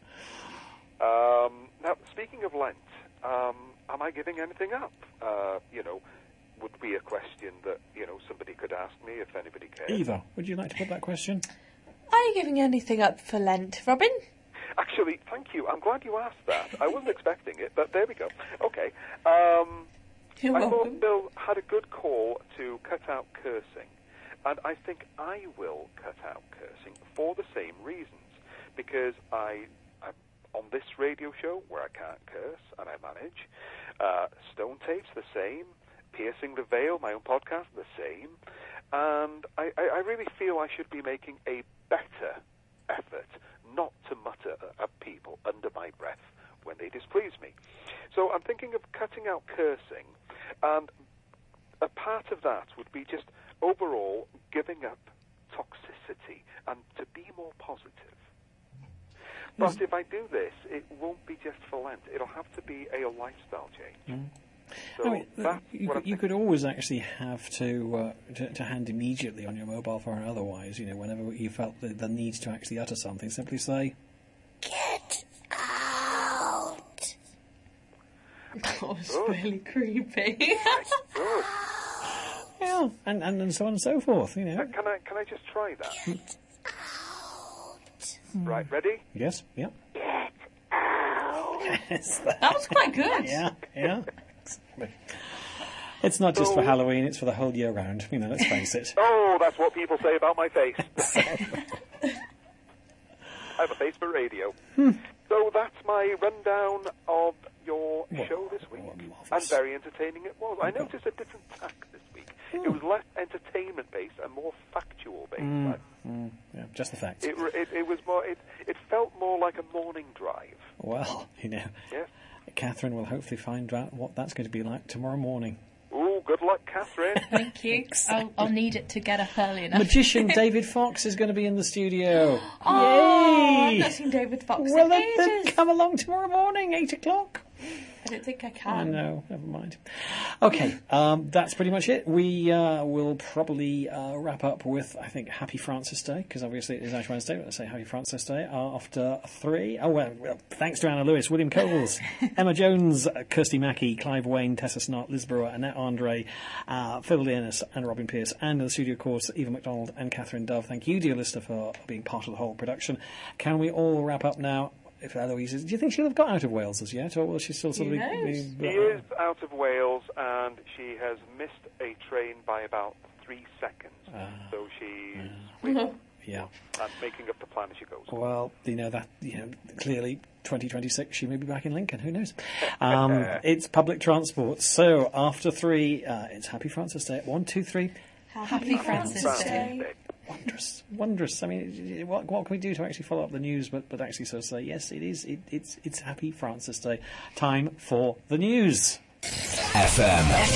Um, now, speaking of Lent, um, am I giving anything up? Uh, you know, would be a question that you know somebody could ask me if anybody cares. Eva, would you like to put that question? Are you giving anything up for Lent, Robin? Actually, thank you. I'm glad you asked that. I wasn't expecting it, but there we go. Okay. Um, You're I welcome. thought Bill had a good call to cut out cursing, and I think I will cut out cursing for the same reasons. Because I, I'm on this radio show where I can't curse, and I manage. Uh, Stone Tape's the same. Piercing the Veil, my own podcast, the same. And I, I, I really feel I should be making a better effort not to mutter at people under my breath when they displease me. So I'm thinking of cutting out cursing, and a part of that would be just overall giving up toxicity and to be more positive. But if I do this, it won't be just for Lent. It'll have to be a lifestyle change. Mm. So I mean, that's you, what could- you could always actually have to, uh, to to hand immediately on your mobile phone or otherwise, you know, whenever you felt the, the need to actually utter something, simply say, Get out! That was Good. really creepy. Good. yeah, and, and, and so on and so forth, you know. Uh, Can I can I just try that? Right, ready? Yes, yeah. Yes, That was quite good. yeah, yeah. It's not just for So- Halloween, it's for the whole year round, you know, let's face it. Oh, that's what people say about my face. I have a face for radio. So that's my rundown of your Well, show this week. well, And marvellous. very entertaining it was. I noticed a different tack this week. It was less entertainment-based and more factual-based. Mm, Like, mm, yeah, just the facts. It, it, it was more. It, it felt more like a morning drive. Well, you know, Yes. Catherine will hopefully find out what that's going to be like tomorrow morning. Ooh, good luck, Catherine. Thank you. I'll, I'll need it to get up early enough. Magician David Fox is going to be in the studio. Oh, I've Yay! not seen David Fox Well, in then, then ages. come along tomorrow morning, eight o'clock. I don't think I I can. know, never mind. Okay, um, that's pretty much it. We uh, will probably uh, wrap up with, I think, Happy Francis Day, because obviously it is Ash Wednesday. Let's say Happy Francis Day after three. Oh, well, well thanks to Anna Lewis, William Coles, Emma Jones, uh, Kirsty Mackey, Clive Wayne, Tessa Snart, Liz Brewer, Annette Andre, uh, Phil Dearness, and Robin Pierce, and in the studio, of course, Eva MacDonald and Catherine Dove. Thank you, dear listener, for being part of the whole production. Can we all wrap up now? If Eloise is, do you think she'll have got out of Wales as yet, or will she still sort Who of be, knows? be- She is out of Wales, and she has missed a train by about three seconds. Ah. so she's waiting Yeah. and making up the plan as she goes. Well, you know that you know clearly twenty twenty-six she may be back in Lincoln. Who knows? Um, it's public transport. So after three, uh, it's Happy Francis Day. One, two, three. Happy Francis Francis Day. Day. Wondrous, wondrous. I mean, what, what can we do to actually follow up the news, but, but actually sort of say yes, it is. It, it's it's Happy Francis Day. Time for the news. F M.